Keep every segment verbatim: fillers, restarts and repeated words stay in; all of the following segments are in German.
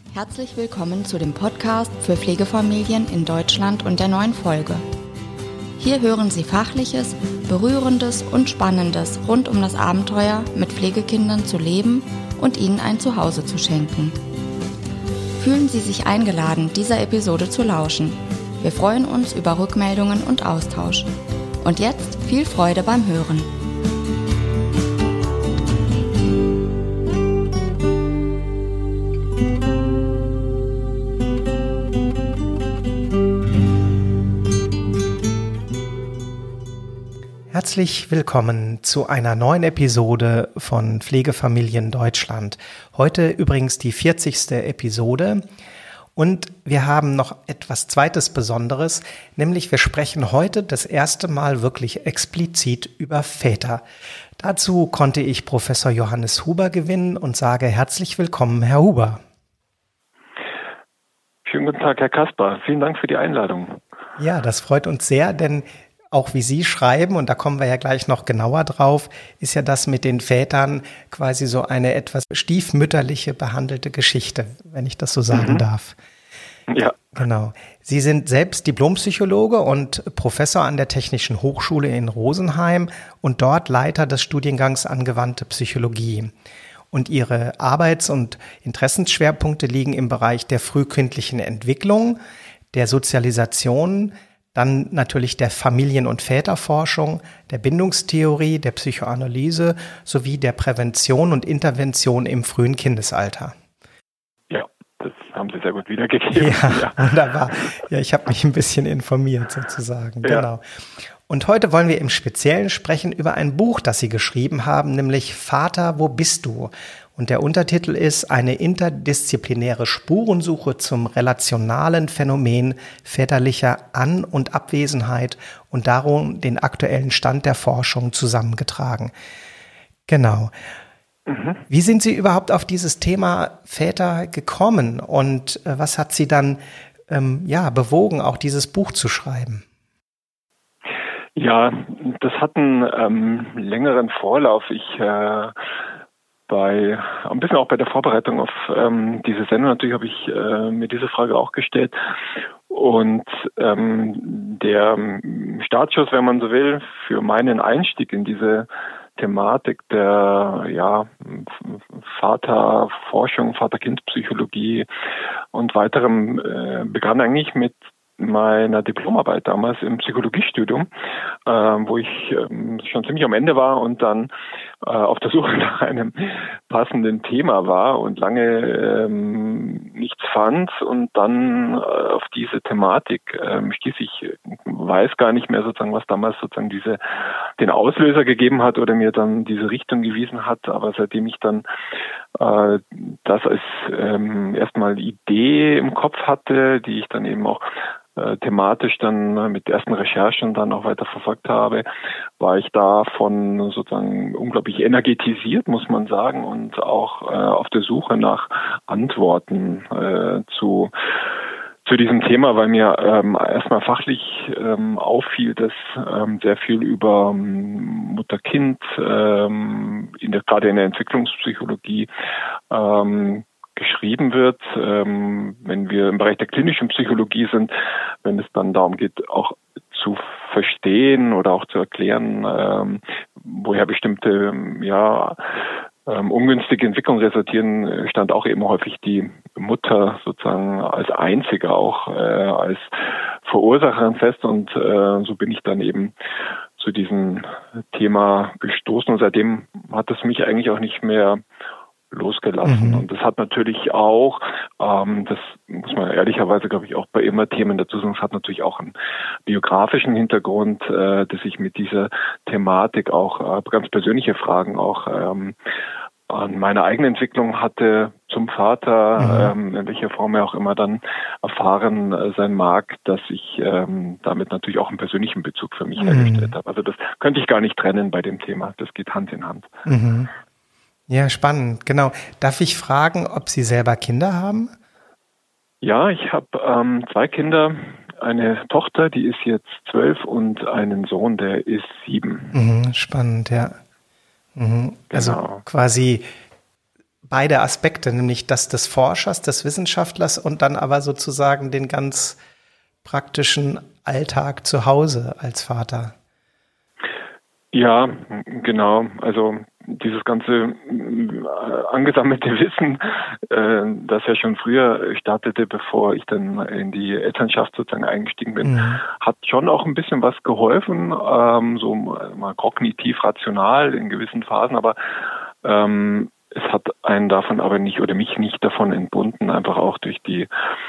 Herzlich willkommen zu dem Podcast für Pflegefamilien in Deutschland und der neuen Folge. Hier hören Sie Fachliches, Berührendes und Spannendes rund um das Abenteuer, mit Pflegekindern zu leben und ihnen ein Zuhause zu schenken. Fühlen Sie sich eingeladen, dieser Episode zu lauschen. Wir freuen uns über Rückmeldungen und Austausch. Und jetzt viel Freude beim Hören. Herzlich willkommen zu einer neuen Episode von Pflegefamilien Deutschland. Heute übrigens die vierzigste Episode und wir haben noch etwas zweites Besonderes, nämlich wir sprechen heute das erste Mal wirklich explizit über Väter. Dazu konnte ich Professor Johannes Huber gewinnen und sage herzlich willkommen, Herr Huber. Schönen guten Tag, Herr Kasper. Vielen Dank für die Einladung. Ja, das freut uns sehr, denn auch wie Sie schreiben, und da kommen wir ja gleich noch genauer drauf, ist ja das mit den Vätern quasi so eine etwas stiefmütterliche behandelte Geschichte, wenn ich das so sagen mhm. darf. Ja. Genau. Sie sind selbst Diplompsychologe und Professor an der Technischen Hochschule in Rosenheim und dort Leiter des Studiengangs Angewandte Psychologie. Und Ihre Arbeits- und Interessensschwerpunkte liegen im Bereich der frühkindlichen Entwicklung, der Sozialisation, dann natürlich der Familien- und Väterforschung, der Bindungstheorie, der Psychoanalyse sowie der Prävention und Intervention im frühen Kindesalter. Ja, das haben Sie sehr gut wiedergegeben. Ja, ja. Wunderbar. Ja, ich habe mich ein bisschen informiert sozusagen. Ja. Genau. Und heute wollen wir im Speziellen sprechen über ein Buch, das Sie geschrieben haben, nämlich Vater, wo bist du? Und der Untertitel ist eine interdisziplinäre Spurensuche zum relationalen Phänomen väterlicher An- und Abwesenheit und darum den aktuellen Stand der Forschung zusammengetragen. Genau. Mhm. Wie sind Sie überhaupt auf dieses Thema Väter gekommen und äh, was hat Sie dann ähm, ja, bewogen, auch dieses Buch zu schreiben? Ja, das hat einen ähm, längeren Vorlauf. Ich äh, bei ein bisschen auch bei der Vorbereitung auf ähm, diese Sendung natürlich habe ich äh, mir diese Frage auch gestellt und ähm, der Startschuss, wenn man so will, für meinen Einstieg in diese Thematik der ja Vaterforschung, Vater-Kind-Psychologie und weiterem äh, begann eigentlich mit meiner Diplomarbeit damals im Psychologiestudium, äh, wo ich ähm, schon ziemlich am Ende war und dann äh, auf der Suche nach einem passenden Thema war und lange ähm, nichts fand und dann äh, auf diese Thematik ähm, stieß. Ich weiß gar nicht mehr sozusagen, was damals sozusagen diese den Auslöser gegeben hat oder mir dann diese Richtung gewiesen hat, aber seitdem ich dann äh, das als ähm, erstmal Idee im Kopf hatte, die ich dann eben auch thematisch dann mit ersten Recherchen dann auch weiter verfolgt habe, war ich davon sozusagen unglaublich energetisiert, muss man sagen, und auch äh, auf der Suche nach Antworten äh, zu zu diesem Thema, weil mir ähm, erstmal fachlich ähm, auffiel, dass ähm, sehr viel über ähm, Mutter-Kind ähm, in der, gerade in der Entwicklungspsychologie ähm, geschrieben wird, ähm, wenn wir im Bereich der klinischen Psychologie sind, wenn es dann darum geht, auch zu verstehen oder auch zu erklären, ähm, woher bestimmte ja ähm, ungünstige Entwicklungen resultieren, stand auch eben häufig die Mutter sozusagen als einzige auch äh, als Verursacherin fest und äh, so bin ich dann eben zu diesem Thema gestoßen und seitdem hat es mich eigentlich auch nicht mehr losgelassen. Mhm. Und das hat natürlich auch, ähm, das muss man ehrlicherweise, glaube ich, auch bei immer Themen dazu sagen, es hat natürlich auch einen biografischen Hintergrund, äh, dass ich mit dieser Thematik auch äh, ganz persönliche Fragen auch ähm, an meine eigene Entwicklung hatte zum Vater, mhm. ähm, in welcher Form er auch immer dann erfahren äh, sein mag, dass ich ähm, damit natürlich auch einen persönlichen Bezug für mich mhm. hergestellt habe. Also das könnte ich gar nicht trennen bei dem Thema. Das geht Hand in Hand. Mhm. Ja, spannend, genau. Darf ich fragen, ob Sie selber Kinder haben? Ja, ich habe ähm, zwei Kinder, eine Tochter, die ist jetzt zwölf und einen Sohn, der ist sieben. Mhm, spannend, ja. Mhm. Also genau. quasi beide Aspekte, nämlich das des Forschers, des Wissenschaftlers und dann aber sozusagen den ganz praktischen Alltag zu Hause als Vater. Ja, genau. Also dieses ganze äh, angesammelte Wissen, äh, das ja schon früher startete, bevor ich dann in die Elternschaft sozusagen eingestiegen bin, mhm. hat schon auch ein bisschen was geholfen, ähm, so mal kognitiv rational in gewissen Phasen, aber ähm, es hat einen davon aber nicht oder mich nicht davon entbunden, einfach auch durch die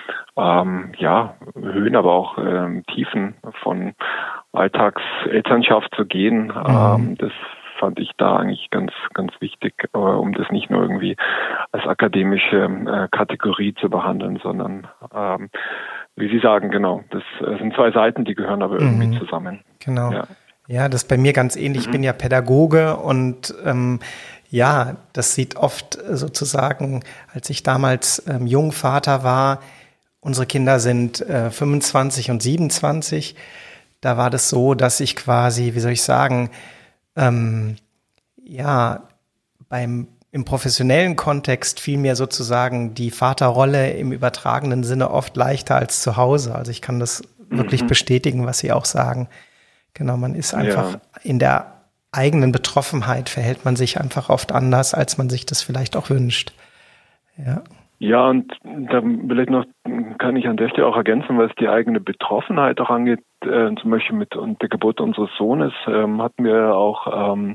ähm, ja, Höhen, aber auch ähm, Tiefen von Alltagselternschaft zu gehen. Mhm. Ähm, das fand ich da eigentlich ganz, ganz wichtig, äh, um das nicht nur irgendwie als akademische äh, Kategorie zu behandeln, sondern ähm, wie Sie sagen, genau, das äh, sind zwei Seiten, die gehören aber irgendwie mhm. zusammen. Genau. Ja. ja, das ist bei mir ganz ähnlich. Mhm. Ich bin ja Pädagoge und ähm, ja, das sieht oft sozusagen, als ich damals ähm, Jungvater war, unsere Kinder sind äh, fünfundzwanzig und siebenundzwanzig, da war das so, dass ich quasi, wie soll ich sagen, ähm, ja, beim im professionellen Kontext fiel mir sozusagen die Vaterrolle im übertragenen Sinne oft leichter als zu Hause. Also ich kann das mhm. wirklich bestätigen, was Sie auch sagen. Genau, man ist einfach ja. in der eigenen Betroffenheit verhält man sich einfach oft anders, als man sich das vielleicht auch wünscht. Ja. Ja, und da vielleicht noch kann ich an der Stelle auch ergänzen, was die eigene Betroffenheit auch angeht. Äh, zum Beispiel mit der Geburt unseres Sohnes ähm, hatten wir auch ähm,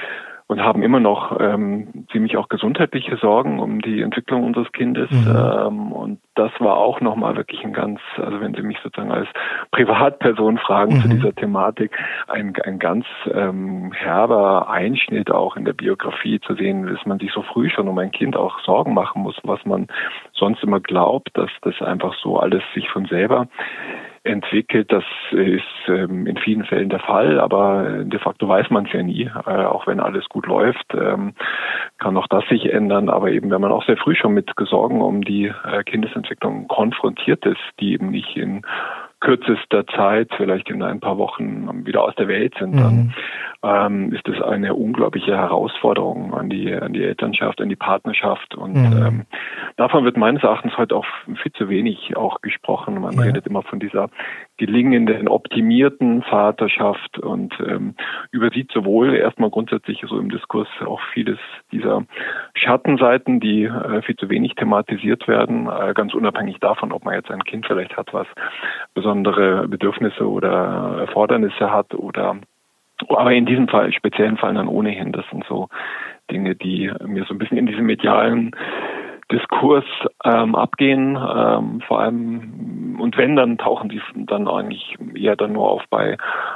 und haben immer noch ähm, ziemlich auch gesundheitliche Sorgen um die Entwicklung unseres Kindes. Mhm. Ähm, und das war auch nochmal wirklich ein ganz, also wenn Sie mich sozusagen als Privatperson fragen mhm. zu dieser Thematik, ein, ein ganz ähm, herber Einschnitt auch in der Biografie zu sehen, dass man sich so früh schon um ein Kind auch Sorgen machen muss, was man sonst immer glaubt, dass das einfach so alles sich von selber entwickelt. Das ist ähm, in vielen Fällen der Fall, aber de facto weiß man es ja nie. Äh, auch wenn alles gut läuft, ähm, kann auch das sich ändern. Aber eben, wenn man auch sehr früh schon mit Sorgen um die äh, Kindesentwicklung konfrontiert ist, die eben nicht in kürzester Zeit, vielleicht in ein paar Wochen wieder aus der Welt sind, mhm. dann ähm, ist das eine unglaubliche Herausforderung an die an die Elternschaft, an die Partnerschaft und mhm. ähm, davon wird meines Erachtens heute auch viel zu wenig auch gesprochen. Man ja. redet immer von dieser gelingenden, optimierten Vaterschaft und ähm, übersieht sowohl erstmal grundsätzlich so im Diskurs auch vieles dieser Schattenseiten, die äh, viel zu wenig thematisiert werden, äh, ganz unabhängig davon, ob man jetzt ein Kind vielleicht hat, was besondere Bedürfnisse oder Erfordernisse hat oder aber in diesem Fall, speziellen Fall dann ohnehin. Das sind so Dinge, die mir so ein bisschen in diesem medialen Diskurs ähm, abgehen, ähm, vor allem, und wenn, dann tauchen die dann eigentlich eher dann nur auf bei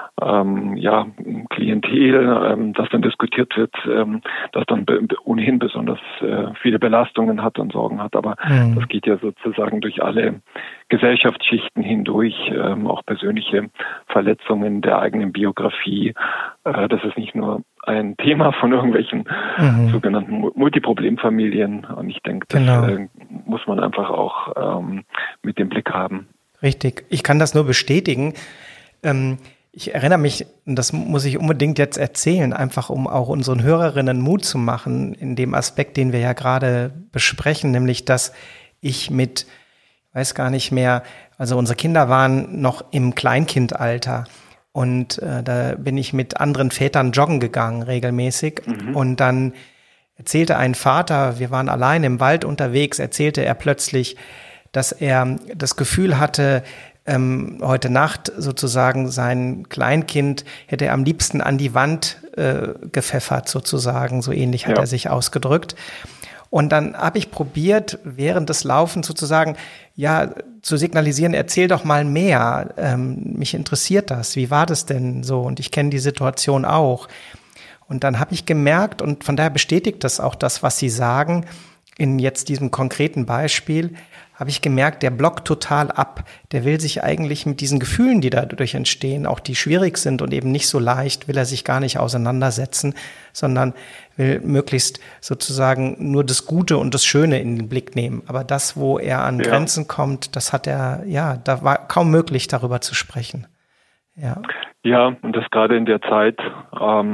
ähm, ja, Klientel, ähm, das dann diskutiert wird, ähm, das dann be- ohnehin besonders äh, viele Belastungen hat und Sorgen hat, aber mhm. das geht ja sozusagen durch alle Gesellschaftsschichten hindurch, ähm, auch persönliche Verletzungen der eigenen Biografie, äh, das ist nicht nur ein Thema von irgendwelchen mhm. sogenannten Multiproblemfamilien. Und ich denke, das genau. äh, muss man einfach auch ähm, mit dem Blick haben. Richtig. Ich kann das nur bestätigen. Ähm, ich erinnere mich, und das muss ich unbedingt jetzt erzählen, einfach um auch unseren Hörerinnen Mut zu machen, in dem Aspekt, den wir ja gerade besprechen, nämlich, dass ich mit, ich weiß gar nicht mehr, also unsere Kinder waren noch im Kleinkindalter. Und äh, da bin ich mit anderen Vätern joggen gegangen, regelmäßig. Mhm. Und dann erzählte ein Vater, wir waren allein im Wald unterwegs, erzählte er plötzlich, dass er das Gefühl hatte, ähm, heute Nacht sozusagen sein Kleinkind hätte er am liebsten an die Wand äh, gepfeffert, sozusagen. So ähnlich hat ja. er sich ausgedrückt. Und dann habe ich probiert, während des Laufens sozusagen, ja, zu signalisieren, erzähl doch mal mehr, ähm, mich interessiert das, wie war das denn so? Und ich kenne die Situation auch. Und dann habe ich gemerkt, und von daher bestätigt das auch das, was Sie sagen, in jetzt diesem konkreten Beispiel, habe ich gemerkt, der blockt total ab. Der will sich eigentlich mit diesen Gefühlen, die dadurch entstehen, auch die schwierig sind und eben nicht so leicht, will er sich gar nicht auseinandersetzen, sondern will möglichst sozusagen nur das Gute und das Schöne in den Blick nehmen. Aber das, wo er an ja. Grenzen kommt, das hat er, ja, da war kaum möglich, darüber zu sprechen. Ja, ja, und das gerade in der Zeit, ähm,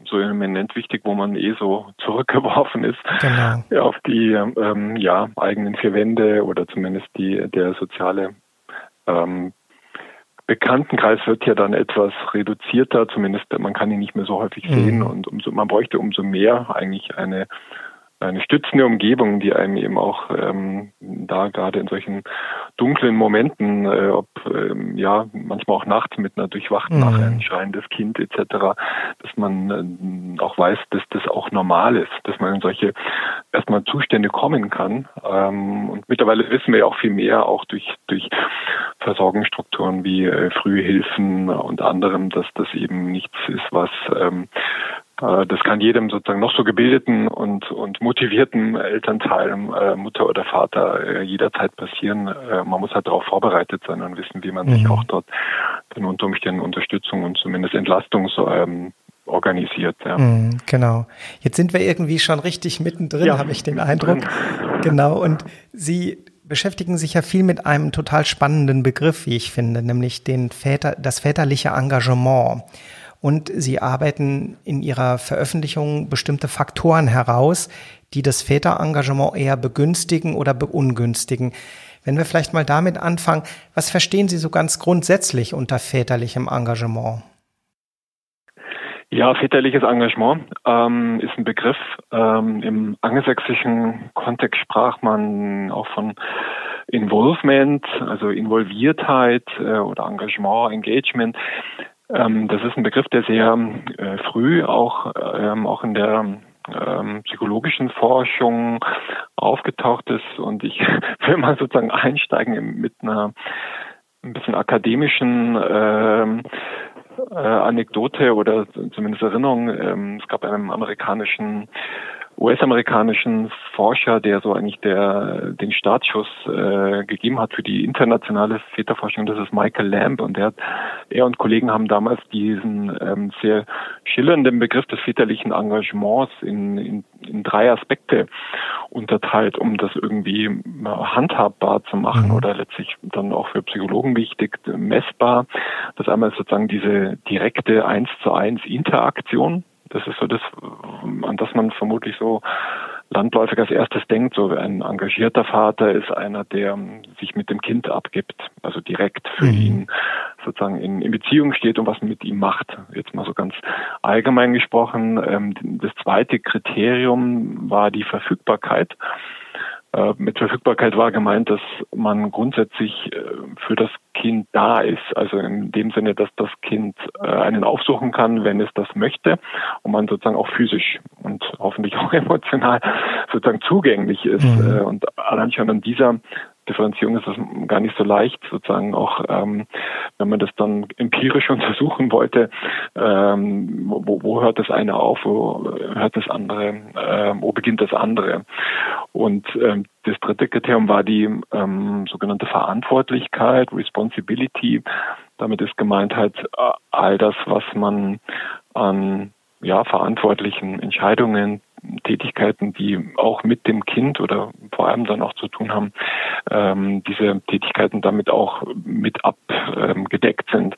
so eminent wichtig, wo man eh so zurückgeworfen ist, genau. ja, auf die ähm, ja, eigenen vier Wände oder zumindest die der soziale ähm, Bekanntenkreis wird ja dann etwas reduzierter, zumindest man kann ihn nicht mehr so häufig sehen, mhm. und umso, man bräuchte umso mehr eigentlich eine eine stützende Umgebung, die einem eben auch ähm, da gerade in solchen dunklen Momenten, äh, ob ähm, ja manchmal auch nachts mit einer durchwachten Nacht, ein schreiendes Kind et cetera, dass man äh, auch weiß, dass das auch normal ist, dass man in solche erstmal Zustände kommen kann. Ähm, und mittlerweile wissen wir ja auch viel mehr, auch durch durch Versorgungsstrukturen wie äh, Frühhilfen und anderem, dass das eben nichts ist, was ähm, das kann jedem sozusagen noch so gebildeten und und motivierten Elternteil, äh, Mutter oder Vater, äh, jederzeit passieren. Äh, man muss halt darauf vorbereitet sein und wissen, wie man mhm. sich auch dort dann unter Umständen Unterstützung und zumindest Entlastung so ähm, organisiert. Ja. Mhm, genau. Jetzt sind wir irgendwie schon richtig mittendrin, ja, habe ich den Eindruck. Genau. Und Sie beschäftigen sich ja viel mit einem total spannenden Begriff, wie ich finde, nämlich den Väter, das väterliche Engagement. Und Sie arbeiten in Ihrer Veröffentlichung bestimmte Faktoren heraus, die das Väterengagement eher begünstigen oder beungünstigen. Wenn wir vielleicht mal damit anfangen, was verstehen Sie so ganz grundsätzlich unter väterlichem Engagement? Ja, väterliches Engagement ähm, ist ein Begriff. Ähm, im angelsächsischen Kontext sprach man auch von Involvement, also Involviertheit äh, oder Engagement, Engagement. Ähm, das ist ein Begriff, der sehr äh, früh auch ähm, auch in der ähm, psychologischen Forschung aufgetaucht ist. Und ich will mal sozusagen einsteigen mit einer ein bisschen akademischen ähm, äh, Anekdote oder zumindest Erinnerung. Ähm, es gab einen amerikanischen U S-amerikanischen Forscher, der so eigentlich der den Startschuss äh, gegeben hat für die internationale Väterforschung. Das ist Michael Lamb, und der, er und Kollegen haben damals diesen ähm, sehr schillernden Begriff des väterlichen Engagements in, in, in drei Aspekte unterteilt, um das irgendwie handhabbar zu machen, mhm. oder letztlich dann auch für Psychologen wichtig, messbar. Das einmal ist sozusagen diese direkte eins zu eins Interaktion. Das ist so das, an das man vermutlich so landläufig als erstes denkt. So ein engagierter Vater ist einer, der sich mit dem Kind abgibt, also direkt für mhm. ihn sozusagen in, in Beziehung steht und was mit ihm macht. Jetzt mal so ganz allgemein gesprochen. Das zweite Kriterium war die Verfügbarkeit. Mit Verfügbarkeit war gemeint, dass man grundsätzlich für das Kind da ist. Also in dem Sinne, dass das Kind einen aufsuchen kann, wenn es das möchte, und man sozusagen auch physisch und hoffentlich auch emotional sozusagen zugänglich ist. Mhm. Und allein schon an dieser Differenzierung ist das gar nicht so leicht, sozusagen auch, ähm, wenn man das dann empirisch untersuchen wollte, ähm, wo, wo hört das eine auf, wo hört das andere, äh, wo beginnt das andere. Und ähm, das dritte Kriterium war die ähm, sogenannte Verantwortlichkeit, Responsibility. Damit ist gemeint halt all das, was man an ja, verantwortlichen Entscheidungen, Tätigkeiten, die auch mit dem Kind oder vor allem dann auch zu tun haben, ähm, diese Tätigkeiten damit auch mit abgedeckt ähm, sind.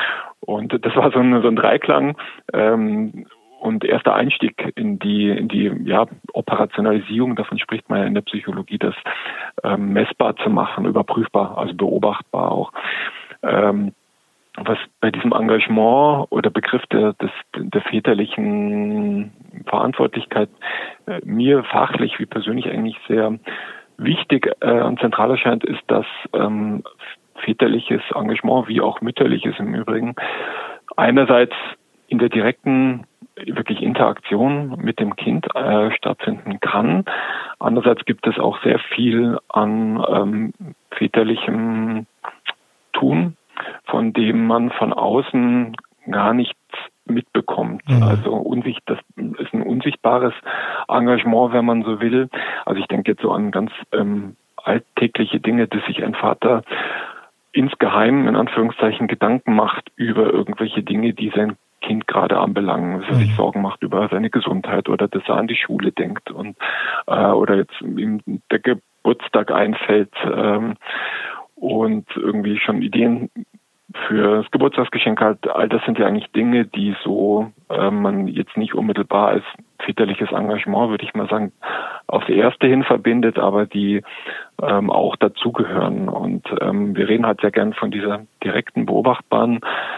Und das war so ein, so ein Dreiklang ähm, und erster Einstieg in die in die ja, Operationalisierung, davon spricht man ja in der Psychologie, das ähm, messbar zu machen, überprüfbar, also beobachtbar auch. Ähm, Was bei diesem Engagement oder Begriff der, des, der väterlichen Verantwortlichkeit äh, mir fachlich wie persönlich eigentlich sehr wichtig äh, und zentral erscheint, ist, dass ähm, väterliches Engagement wie auch mütterliches im Übrigen einerseits in der direkten wirklich Interaktion mit dem Kind äh, stattfinden kann. Andererseits gibt es auch sehr viel an ähm, väterlichem Tun, von dem man von außen gar nichts mitbekommt. Mhm. Also unsicht, das ist ein unsichtbares Engagement, wenn man so will. Also ich denke jetzt so an ganz ähm, alltägliche Dinge, dass sich ein Vater insgeheim, in Anführungszeichen, Gedanken macht über irgendwelche Dinge, die sein Kind gerade anbelangen, dass er sich Sorgen macht über seine Gesundheit oder dass er an die Schule denkt und äh, oder jetzt ihm der Geburtstag einfällt ähm, und irgendwie schon Ideen für das Geburtstagsgeschenk halt, all das sind ja eigentlich Dinge, die so äh, man jetzt nicht unmittelbar als väterliches Engagement, würde ich mal sagen, aufs Erste hin verbindet, aber die ähm, auch dazugehören. Und ähm, wir reden halt sehr gern von dieser direkten, beobachtbaren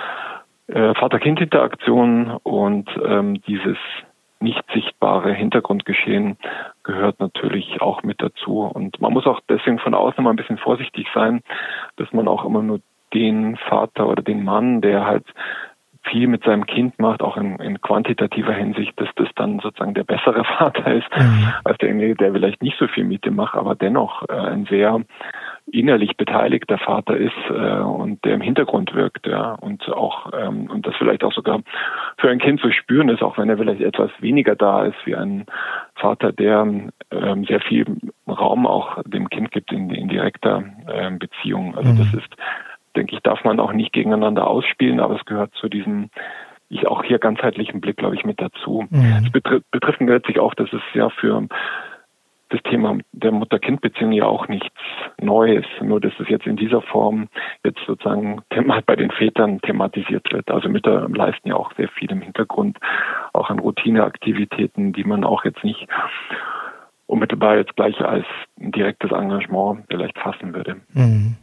äh, Vater-Kind-Interaktion und ähm, dieses nicht sichtbare Hintergrundgeschehen gehört natürlich auch mit dazu. Und man muss auch deswegen von außen immer ein bisschen vorsichtig sein, dass man auch immer nur den Vater oder den Mann, der halt viel mit seinem Kind macht, auch in, in quantitativer Hinsicht, dass das dann sozusagen der bessere Vater ist, mhm. als derjenige, der vielleicht nicht so viel mit dem macht, aber dennoch äh, ein sehr innerlich beteiligter Vater ist äh, und der im Hintergrund wirkt, ja, und auch ähm, und das vielleicht auch sogar für ein Kind zu spüren ist, auch wenn er vielleicht etwas weniger da ist wie ein Vater, der ähm, sehr viel Raum auch dem Kind gibt in, in direkter äh, Beziehung. Also mhm. das ist, denke ich, darf man auch nicht gegeneinander ausspielen, aber es gehört zu diesem, ich auch hier ganzheitlichen Blick, glaube ich, mit dazu. Mhm. Es betrifft, betrifft letztlich auch, dass es ja für das Thema der Mutter-Kind-Beziehung ja auch nichts Neues, nur dass es jetzt in dieser Form jetzt sozusagen bei den Vätern thematisiert wird. Also Mütter leisten ja auch sehr viel im Hintergrund, auch an Routineaktivitäten, die man auch jetzt nicht unmittelbar jetzt gleich als ein direktes Engagement vielleicht fassen würde. Mhm.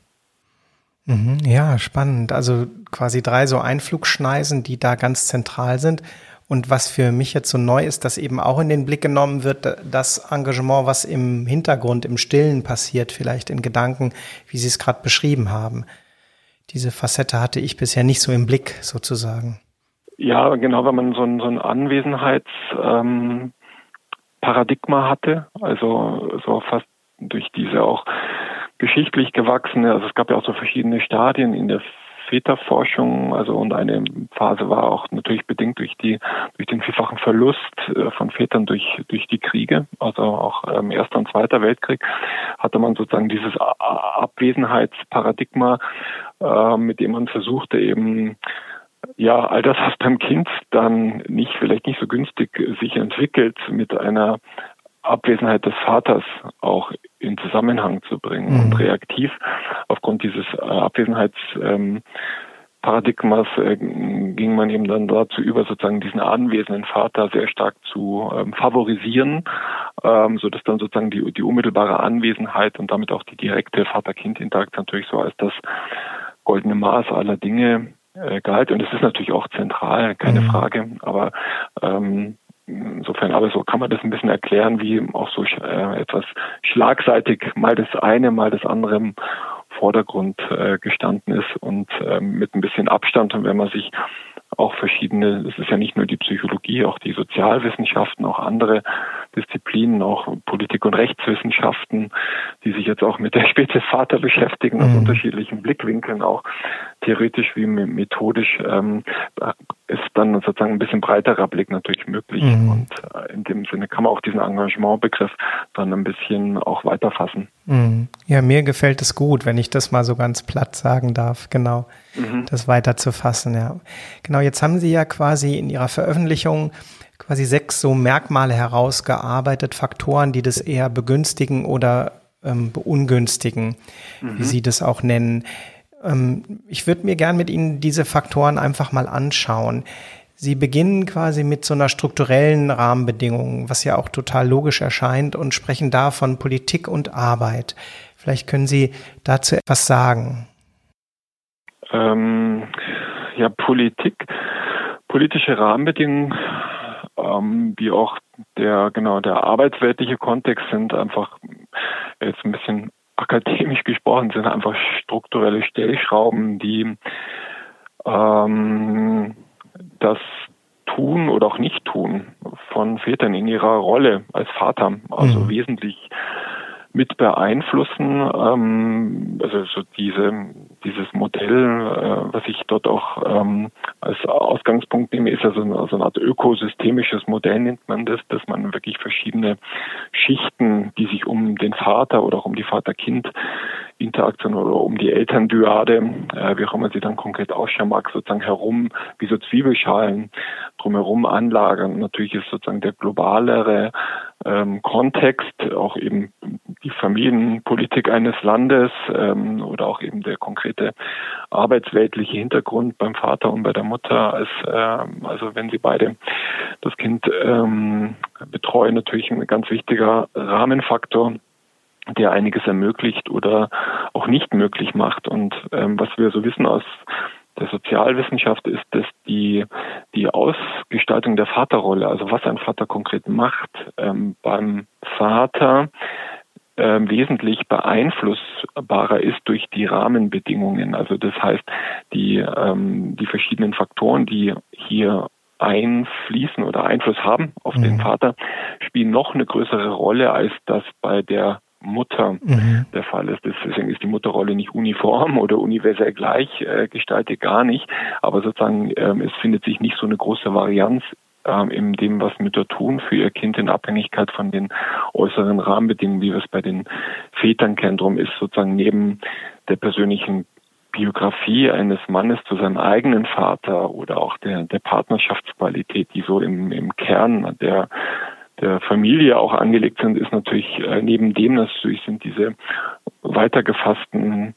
Mhm, ja, spannend. Also quasi drei so Einflugschneisen, die da ganz zentral sind. Und was für mich jetzt so neu ist, dass eben auch in den Blick genommen wird, das Engagement, was im Hintergrund, im Stillen passiert, vielleicht in Gedanken, wie Sie es gerade beschrieben haben. Diese Facette hatte ich bisher nicht so im Blick, sozusagen. Ja, genau, wenn man so ein, so ein Anwesenheitsparadigma ähm, hatte, also so fast durch diese auch geschichtlich gewachsene, also es gab ja auch so verschiedene Stadien in der Väterforschung, also und eine Phase war auch natürlich bedingt durch die durch den vielfachen Verlust von Vätern durch durch die Kriege, also auch ähm, Erster und Zweiter Weltkrieg, hatte man sozusagen dieses Abwesenheitsparadigma, äh, mit dem man versuchte eben ja all das, was beim Kind dann nicht vielleicht nicht so günstig sich entwickelt, mit einer Abwesenheit des Vaters auch in Zusammenhang zu bringen. Mhm. Und reaktiv aufgrund dieses äh, Abwesenheitsparadigmas äh, ging man eben dann dazu über, sozusagen diesen anwesenden Vater sehr stark zu ähm, favorisieren, ähm, so dass dann sozusagen die, die unmittelbare Anwesenheit und damit auch die direkte Vater-Kind-Interaktion natürlich so als das goldene Maß aller Dinge äh, galt. Und es ist natürlich auch zentral, keine mhm. Frage, aber ähm, insofern, aber so kann man das ein bisschen erklären, wie auch so äh, etwas schlagseitig mal das eine, mal das andere im Vordergrund äh, gestanden ist und ähm, mit ein bisschen Abstand. Und wenn man sich auch verschiedene, es ist ja nicht nur die Psychologie, auch die Sozialwissenschaften, auch andere Disziplinen, auch Politik- und Rechtswissenschaften, die sich jetzt auch mit der Spezies Vater beschäftigen, mhm. aus unterschiedlichen Blickwinkeln, auch theoretisch wie methodisch, ähm, ist dann sozusagen ein bisschen breiterer Blick natürlich möglich. Mhm. Und äh, in dem Sinne kann man auch diesen Engagementbegriff dann ein bisschen auch weiterfassen. Mhm. Ja, mir gefällt es gut, wenn ich das mal so ganz platt sagen darf, genau, mhm. das weiterzufassen, ja. Genau, jetzt haben Sie ja quasi in Ihrer Veröffentlichung quasi sechs so Merkmale herausgearbeitet, Faktoren, die das eher begünstigen oder ähm, beungünstigen, mhm. wie Sie das auch nennen. Ähm, ich würde mir gern mit Ihnen diese Faktoren einfach mal anschauen. Sie beginnen quasi mit so einer strukturellen Rahmenbedingung, was ja auch total logisch erscheint, und sprechen da von Politik und Arbeit. Vielleicht können Sie dazu etwas sagen. Ähm, ja, Politik, politische Rahmenbedingungen, ähm, wie auch der genau der arbeitsweltliche Kontext sind einfach jetzt ein bisschen akademisch gesprochen, sind einfach strukturelle Stellschrauben, die ähm, das Tun oder auch Nicht-Tun von Vätern in ihrer Rolle als Vater, also mhm. wesentlich mit beeinflussen. Ähm, also so diese dieses Modell, äh, was ich dort auch ähm, als Ausgangspunkt nehme, ist ja so eine, so eine Art ökosystemisches Modell, nennt man das, dass man wirklich verschiedene Schichten, die sich um den Vater oder auch um die Vater-Kind Interaktion oder um die Elterndyade, äh, wie auch immer sie dann konkret ausschauen mag, sozusagen herum, wie so Zwiebelschalen drumherum anlagern. Natürlich ist sozusagen der globalere ähm, Kontext, auch eben die Familienpolitik eines Landes ähm, oder auch eben der konkrete arbeitsweltliche Hintergrund beim Vater und bei der Mutter, als ähm, also wenn sie beide das Kind ähm, betreuen, natürlich ein ganz wichtiger Rahmenfaktor, der einiges ermöglicht oder auch nicht möglich macht. Und ähm, was wir so wissen aus der Sozialwissenschaft ist, dass die die Ausgestaltung der Vaterrolle, also was ein Vater konkret macht, ähm, beim Vater ähm, wesentlich beeinflussbarer ist durch die Rahmenbedingungen. Also das heißt, die ähm, die verschiedenen Faktoren, die hier einfließen oder Einfluss haben auf mhm. den Vater, spielen noch eine größere Rolle, als das bei der Mutter mhm. der Fall ist. Deswegen ist die Mutterrolle nicht uniform oder universell gleich äh, gestaltet, gar nicht. Aber sozusagen ähm, es findet sich nicht so eine große Varianz ähm, in dem, was Mütter tun für ihr Kind in Abhängigkeit von den äußeren Rahmenbedingungen, wie wir es bei den Vätern kennen. Drum ist sozusagen neben der persönlichen Biografie eines Mannes zu seinem eigenen Vater oder auch der, der Partnerschaftsqualität, die so im, im Kern der der Familie auch angelegt sind, ist natürlich äh, neben dem natürlich sind diese weitergefassten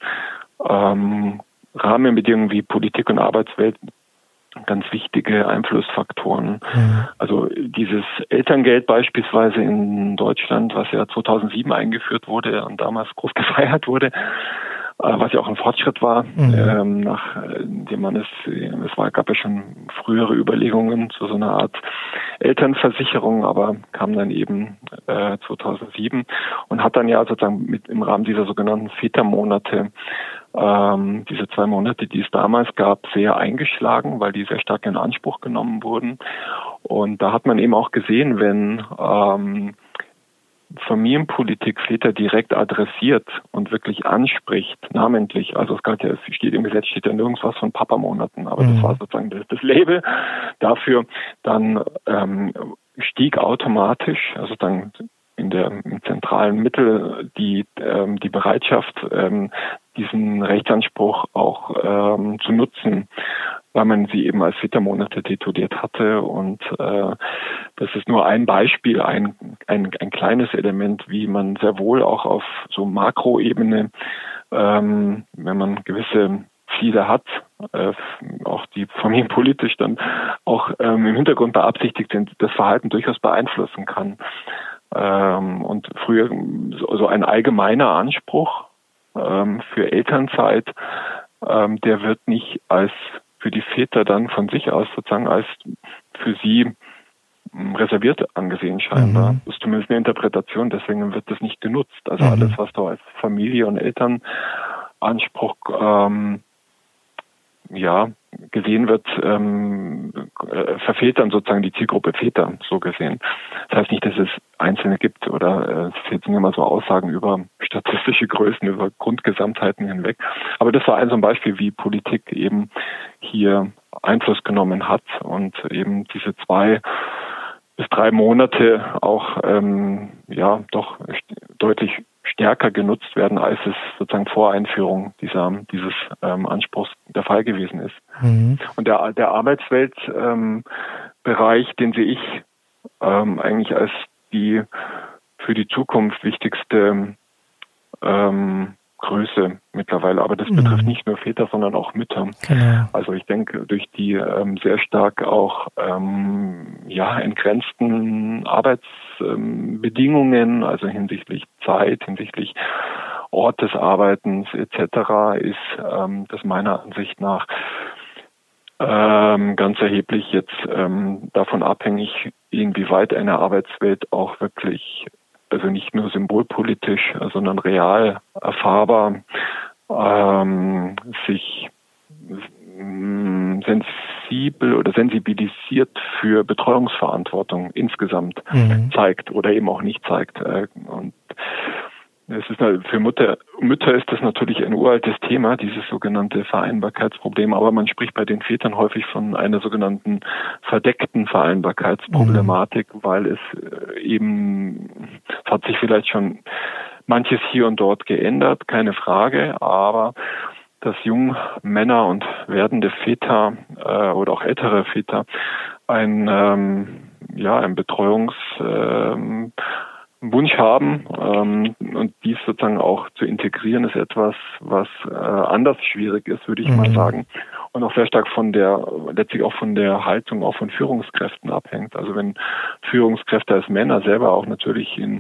ähm, Rahmenbedingungen wie Politik und Arbeitswelt ganz wichtige Einflussfaktoren. Mhm. Also dieses Elterngeld beispielsweise in Deutschland, was ja zweitausendsieben eingeführt wurde und damals groß gefeiert wurde, was ja auch ein Fortschritt war, mhm. ähm, nachdem man es, es war, gab ja schon frühere Überlegungen zu so einer Art Elternversicherung, aber kam dann eben äh, zweitausendsieben und hat dann ja sozusagen mit im Rahmen dieser sogenannten Vätermonate, ähm, diese zwei Monate, die es damals gab, sehr eingeschlagen, weil die sehr stark in Anspruch genommen wurden. Und da hat man eben auch gesehen, wenn ähm, Familienpolitik Väter direkt adressiert und wirklich anspricht, namentlich. Also es galt ja, es steht im Gesetz, steht ja nirgends von Papamonaten, aber mhm. das war sozusagen das, das Label dafür. Dann ähm, stieg automatisch, also dann in der im zentralen Mittel die ähm, die Bereitschaft, ähm, diesen Rechtsanspruch auch ähm, zu nutzen, weil man sie eben als Vätermonate tituliert hatte. Und äh, das ist nur ein Beispiel, ein, ein ein kleines Element, wie man sehr wohl auch auf so Makroebene, ähm, wenn man gewisse Ziele hat, äh, auch die familienpolitisch dann auch ähm, im Hintergrund beabsichtigt sind, das Verhalten durchaus beeinflussen kann. Ähm, und früher so, so ein allgemeiner Anspruch ähm, für Elternzeit, ähm, der wird nicht als für die Väter dann von sich aus sozusagen als für sie reserviert angesehen scheinbar. Mhm. Das ist zumindest eine Interpretation, deswegen wird das nicht genutzt. Also mhm. alles, was da als Familie- und Elternanspruch ähm, ja, gesehen wird, ähm, äh, verfehlt dann sozusagen die Zielgruppe Väter, so gesehen. Das heißt nicht, dass es Einzelne gibt oder es äh, sind immer so Aussagen über statistische Größen, über Grundgesamtheiten hinweg. Aber das war ein so ein Beispiel, wie Politik eben hier Einfluss genommen hat und eben diese zwei bis drei Monate auch ähm, ja doch st- deutlich stärker genutzt werden, als es sozusagen vor Einführung dieser dieses ähm, Anspruchs der Fall gewesen ist. Mhm. Und der der Arbeitsweltbereich, ähm, Bereich, den sehe ich ähm, eigentlich als die für die Zukunft wichtigste ähm, Größe mittlerweile. Aber das mhm. betrifft nicht nur Väter, sondern auch Mütter. Genau. Also ich denke, durch die ähm, sehr stark auch ähm, ja entgrenzten Arbeitsbedingungen, ähm, also hinsichtlich Zeit, hinsichtlich Ort des Arbeitens et cetera, ist ähm, das meiner Ansicht nach ähm, ganz erheblich jetzt ähm, davon abhängig, inwieweit eine Arbeitswelt auch wirklich, also nicht nur symbolpolitisch, sondern real erfahrbar, ähm, sich ähm, sensibel oder sensibilisiert für Betreuungsverantwortung insgesamt mhm. zeigt oder eben auch nicht zeigt. Und es ist für Mutter, Mütter ist das natürlich ein uraltes Thema, dieses sogenannte Vereinbarkeitsproblem, aber man spricht bei den Vätern häufig von einer sogenannten verdeckten Vereinbarkeitsproblematik, mhm. weil es eben, es hat sich vielleicht schon manches hier und dort geändert, keine Frage, aber dass junge Männer und werdende Väter äh, oder auch ältere Väter ein ähm, ja ein Betreuungswunsch ähm, haben ähm, und dies sozusagen auch zu integrieren, ist etwas, was äh, anders schwierig ist, würde ich mhm. mal sagen, und auch sehr stark von der letztlich auch von der Haltung auch von Führungskräften abhängt. Also wenn Führungskräfte als Männer selber auch natürlich in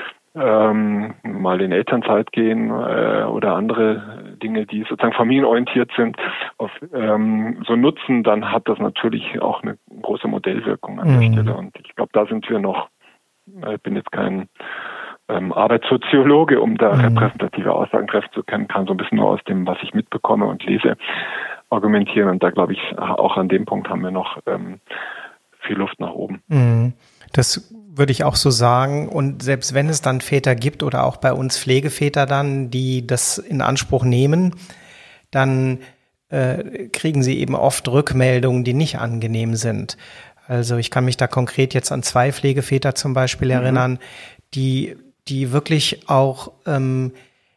ähm, mal in Elternzeit gehen äh, oder andere Dinge, die sozusagen familienorientiert sind, auf, ähm, so nutzen, dann hat das natürlich auch eine große Modellwirkung an mhm. der Stelle. Und ich glaube, da sind wir noch, ich bin jetzt kein ähm, Arbeitssoziologe, um da mhm. repräsentative Aussagen treffen zu können, kann so ein bisschen nur aus dem, was ich mitbekomme und lese, argumentieren. Und da glaube ich, auch an dem Punkt haben wir noch ähm, viel Luft nach oben. Mhm. Das würde ich auch so sagen. Und selbst wenn es dann Väter gibt oder auch bei uns Pflegeväter dann, die das in Anspruch nehmen, dann äh, kriegen sie eben oft Rückmeldungen, die nicht angenehm sind. Also ich kann mich da konkret jetzt an zwei Pflegeväter zum Beispiel mhm. erinnern, die, die wirklich auch ähm,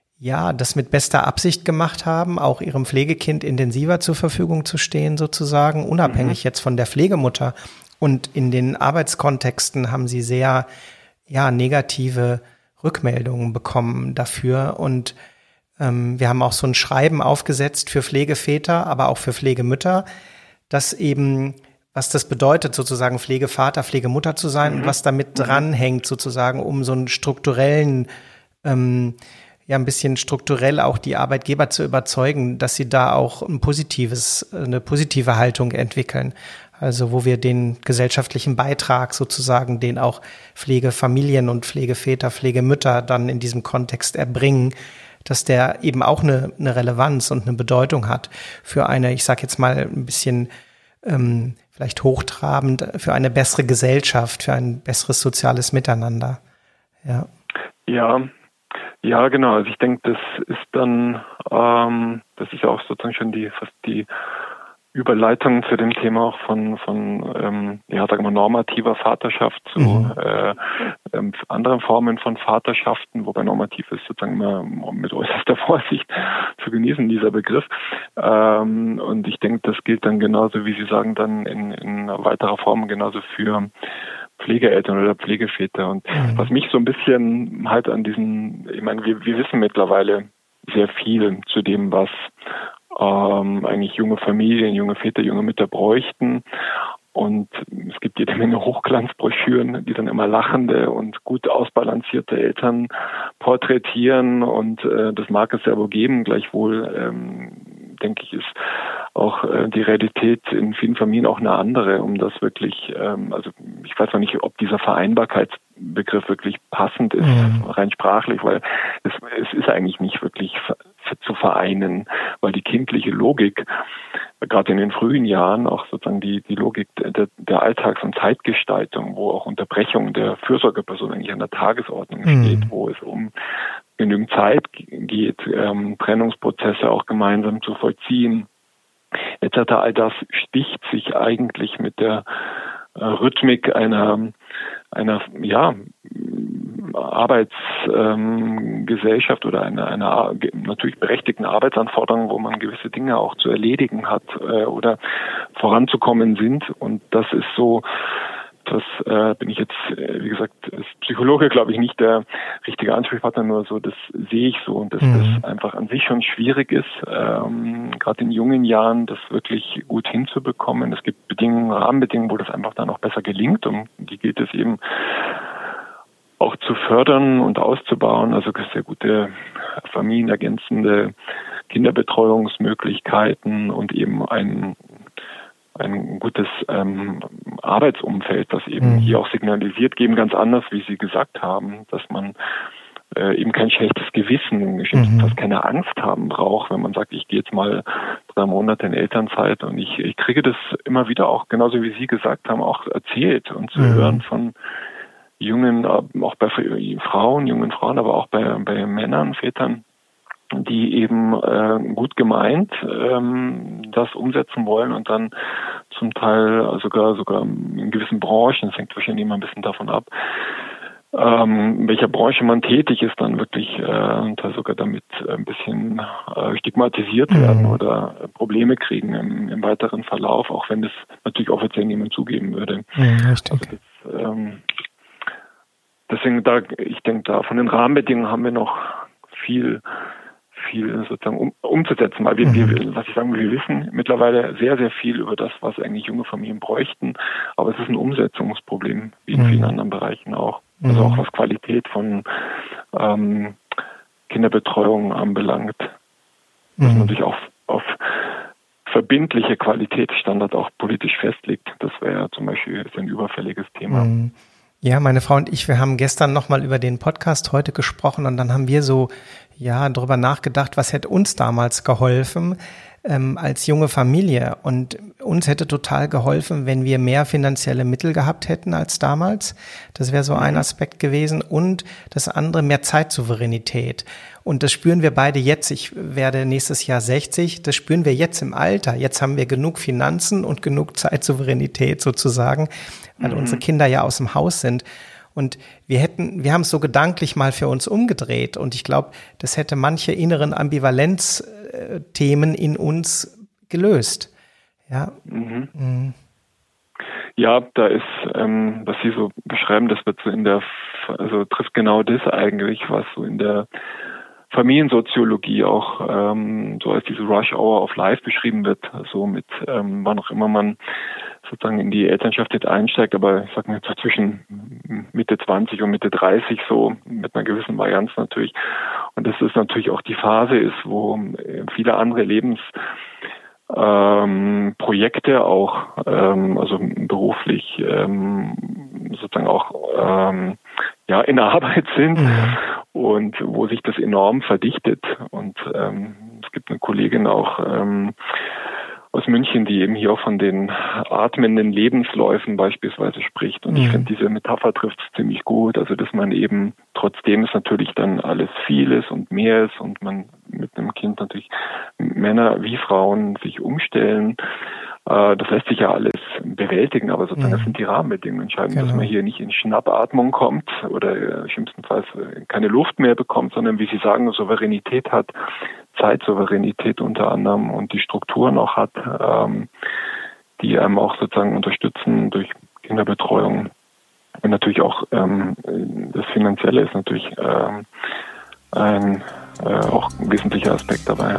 ja das mit bester Absicht gemacht haben, auch ihrem Pflegekind intensiver zur Verfügung zu stehen sozusagen, unabhängig mhm. jetzt von der Pflegemutter. Und in den Arbeitskontexten haben sie sehr ja negative Rückmeldungen bekommen dafür. Und ähm, wir haben auch so ein Schreiben aufgesetzt für Pflegeväter, aber auch für Pflegemütter, dass eben, was das bedeutet, sozusagen Pflegevater, Pflegemutter zu sein mhm. und was damit dranhängt, sozusagen, um so einen strukturellen, ähm, ja ein bisschen strukturell auch die Arbeitgeber zu überzeugen, dass sie da auch ein positives, eine positive Haltung entwickeln. Also wo wir den gesellschaftlichen Beitrag sozusagen, den auch Pflegefamilien und Pflegeväter, Pflegemütter dann in diesem Kontext erbringen, dass der eben auch eine, eine Relevanz und eine Bedeutung hat für eine, ich sage jetzt mal ein bisschen ähm, vielleicht hochtrabend, für eine bessere Gesellschaft, für ein besseres soziales Miteinander. Ja, ja, ja genau. Also ich denke, das ist dann, ähm, das ist ja auch sozusagen schon die fast die Überleitung zu dem Thema auch von, von ähm, ja, sagen wir normativer Vaterschaft zu mhm. äh, ähm, anderen Formen von Vaterschaften, wobei normativ ist sozusagen immer mit äußerster Vorsicht zu genießen, dieser Begriff. Ähm, und ich denke, das gilt dann genauso, wie Sie sagen, dann in, in weiterer Form genauso für Pflegeeltern oder Pflegeväter. Und mhm. was mich so ein bisschen halt an diesen, ich meine, wir, wir wissen mittlerweile sehr viel zu dem, was Ähm, eigentlich junge Familien, junge Väter, junge Mütter bräuchten. Und es gibt jede Menge Hochglanzbroschüren, die dann immer lachende und gut ausbalancierte Eltern porträtieren. Und äh, das mag es ja wohl geben. Gleichwohl, ähm, denke ich, ist auch äh, die Realität in vielen Familien auch eine andere, um das wirklich, ähm, also ich weiß noch nicht, ob dieser Vereinbarkeitsbegriff wirklich passend ist, mhm. rein sprachlich, weil es, es ist eigentlich nicht wirklich zu vereinen, weil die kindliche Logik, gerade in den frühen Jahren, auch sozusagen die, die Logik der, der Alltags- und Zeitgestaltung, wo auch Unterbrechung der Fürsorgeperson eigentlich an der Tagesordnung mhm. steht, wo es um genügend Zeit geht, ähm, Trennungsprozesse auch gemeinsam zu vollziehen, et cetera. All das sticht sich eigentlich mit der äh, Rhythmik einer einer ja Arbeitsgesellschaft ähm, oder einer einer natürlich berechtigten Arbeitsanforderung, wo man gewisse Dinge auch zu erledigen hat äh, oder voranzukommen sind. Und das ist so, das äh, bin ich jetzt, äh, wie gesagt, als Psychologe, glaube ich, nicht der richtige Ansprechpartner, nur so, das sehe ich so und dass mhm. das einfach an sich schon schwierig ist, ähm, gerade in jungen Jahren das wirklich gut hinzubekommen. Es gibt Bedingungen, Rahmenbedingungen, wo das einfach dann auch besser gelingt und die gilt es eben auch zu fördern und auszubauen, also sehr gute familienergänzende Kinderbetreuungsmöglichkeiten und eben ein ein gutes ähm, Arbeitsumfeld, das eben mhm. hier auch signalisiert, geben ganz anders, wie Sie gesagt haben, dass man äh, eben kein schlechtes Gewissen, mhm. keine Angst haben braucht, wenn man sagt, ich gehe jetzt mal drei Monate in Elternzeit und ich, ich kriege das immer wieder auch, genauso wie Sie gesagt haben, auch erzählt und zu mhm. hören von jungen, auch bei Frauen, jungen Frauen, aber auch bei, bei Männern, Vätern, die eben äh, gut gemeint ähm, das umsetzen wollen und dann zum Teil sogar sogar in gewissen Branchen, das hängt wahrscheinlich immer ein bisschen davon ab, ähm, in welcher Branche man tätig ist, dann wirklich äh, und da sogar damit ein bisschen äh, stigmatisiert mhm. werden oder Probleme kriegen im, im weiteren Verlauf, auch wenn das natürlich offiziell niemand zugeben würde. Mhm, richtig. Also das, ähm, deswegen, da, ich denke, da von den Rahmenbedingungen haben wir noch viel viel sozusagen um, umzusetzen, weil wir, mhm. wir, was ich sagen will, wir wissen mittlerweile sehr, sehr viel über das, was eigentlich junge Familien bräuchten, aber es ist ein Umsetzungsproblem, wie in mhm. vielen anderen Bereichen auch. Mhm. Also auch was Qualität von ähm, Kinderbetreuung anbelangt, mhm. dass man natürlich auch auf verbindliche Qualitätsstandards auch politisch festlegt. Das wäre ja zum Beispiel ein überfälliges Thema. Mhm. Ja, meine Frau und ich, wir haben gestern nochmal über den Podcast heute gesprochen und dann haben wir so, ja, darüber nachgedacht, was hätte uns damals geholfen ähm, als junge Familie. Und uns hätte total geholfen, wenn wir mehr finanzielle Mittel gehabt hätten als damals. Das wäre so ein Aspekt gewesen. Und das andere, mehr Zeitsouveränität. Und das spüren wir beide jetzt. Ich werde nächstes Jahr sechzig. Das spüren wir jetzt im Alter. Jetzt haben wir genug Finanzen und genug Zeitsouveränität sozusagen, weil mhm. unsere Kinder ja aus dem Haus sind. Und wir hätten, wir haben es so gedanklich mal für uns umgedreht. Und ich glaube, das hätte manche inneren Ambivalenzthemen in uns gelöst. Ja. Mhm. Mhm. Ja, da ist, ähm, was Sie so beschreiben, das wird so in der, also trifft genau das eigentlich, was so in der Familiensoziologie auch ähm, so als diese Rush Hour of Life beschrieben wird, so mit ähm, wann auch immer man sozusagen in die Elternschaft jetzt einsteigt, aber ich sag mal so zwischen Mitte zwanzig und Mitte dreißig so mit einer gewissen Varianz natürlich. Und das ist natürlich auch die Phase ist, wo viele andere Lebens Ähm, Projekte auch, ähm, also beruflich ähm, sozusagen auch ähm, ja in der Arbeit sind mhm. und wo sich das enorm verdichtet. Und ähm, es gibt eine Kollegin auch ähm, aus München, die eben hier auch von den atmenden Lebensläufen beispielsweise spricht. Und mhm. ich finde, diese Metapher trifft es ziemlich gut. Also, dass man eben, trotzdem es natürlich dann alles viel ist und mehr ist und man mit einem Kind natürlich Männer wie Frauen sich umstellen. Äh, das lässt sich ja alles bewältigen, aber sozusagen mhm. das sind die Rahmenbedingungen entscheidend, genau. dass man hier nicht in Schnappatmung kommt oder schlimmstenfalls keine Luft mehr bekommt, sondern, wie Sie sagen, Souveränität hat, Zeitsouveränität unter anderem und die Strukturen auch hat, ähm, die einem auch sozusagen unterstützen durch Kinderbetreuung. Und natürlich auch ähm, das Finanzielle ist natürlich ähm, ein äh, auch ein wesentlicher Aspekt dabei.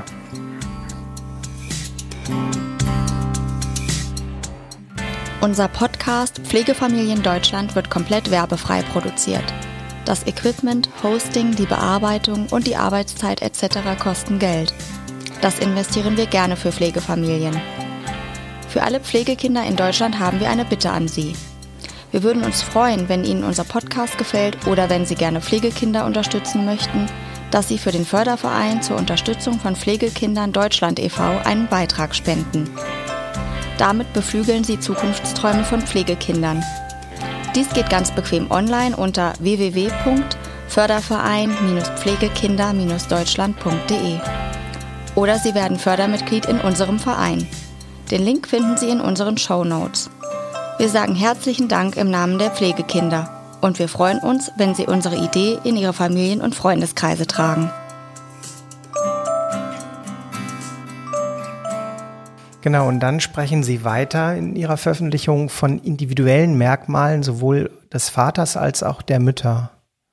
Unser Podcast Pflegefamilien Deutschland wird komplett werbefrei produziert. Das Equipment, Hosting, die Bearbeitung und die Arbeitszeit et cetera kosten Geld. Das investieren wir gerne für Pflegefamilien. Für alle Pflegekinder in Deutschland haben wir eine Bitte an Sie. Wir würden uns freuen, wenn Ihnen unser Podcast gefällt oder wenn Sie gerne Pflegekinder unterstützen möchten, dass Sie für den Förderverein zur Unterstützung von Pflegekindern Deutschland e V einen Beitrag spenden. Damit beflügeln Sie Zukunftsträume von Pflegekindern. Dies geht ganz bequem online unter w w w punkt förderverein pflegekinder deutschland punkt d e. Oder Sie werden Fördermitglied in unserem Verein. Den Link finden Sie in unseren Shownotes. Wir sagen herzlichen Dank im Namen der Pflegekinder und wir freuen uns, wenn Sie unsere Idee in Ihre Familien- und Freundeskreise tragen. Genau, und dann sprechen Sie weiter in Ihrer Veröffentlichung von individuellen Merkmalen sowohl des Vaters als auch der Mütter.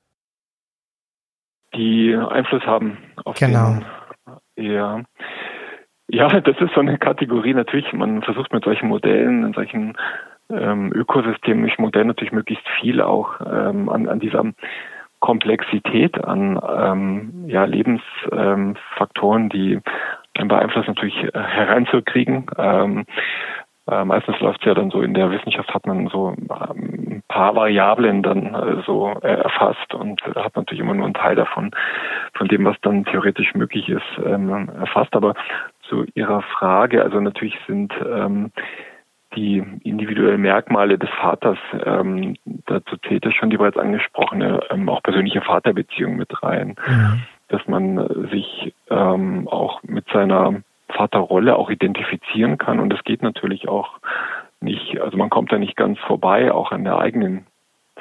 Die Einfluss haben auf genau. den, ja. Ja, das ist so eine Kategorie. Natürlich, man versucht mit solchen Modellen, in solchen ähm, ökosystemischen Modellen natürlich möglichst viel auch ähm, an, an dieser Komplexität, an ähm, ja, Lebensfaktoren, ähm, die beeinflussen, natürlich äh, hereinzukriegen. Ähm, äh, meistens läuft es ja dann so, in der Wissenschaft hat man so ähm, ein paar Variablen dann äh, so äh, erfasst und äh, hat natürlich immer nur einen Teil davon, von dem, was dann theoretisch möglich ist, ähm, erfasst. Aber zu Ihrer Frage, also natürlich sind ähm, die individuellen Merkmale des Vaters, ähm, dazu zählt ja schon die bereits angesprochene, ähm, auch persönliche Vaterbeziehung mit rein. Mhm. Dass man sich ähm, auch mit seiner Vaterrolle auch identifizieren kann. Und das geht natürlich auch nicht, also man kommt da nicht ganz vorbei, auch an der eigenen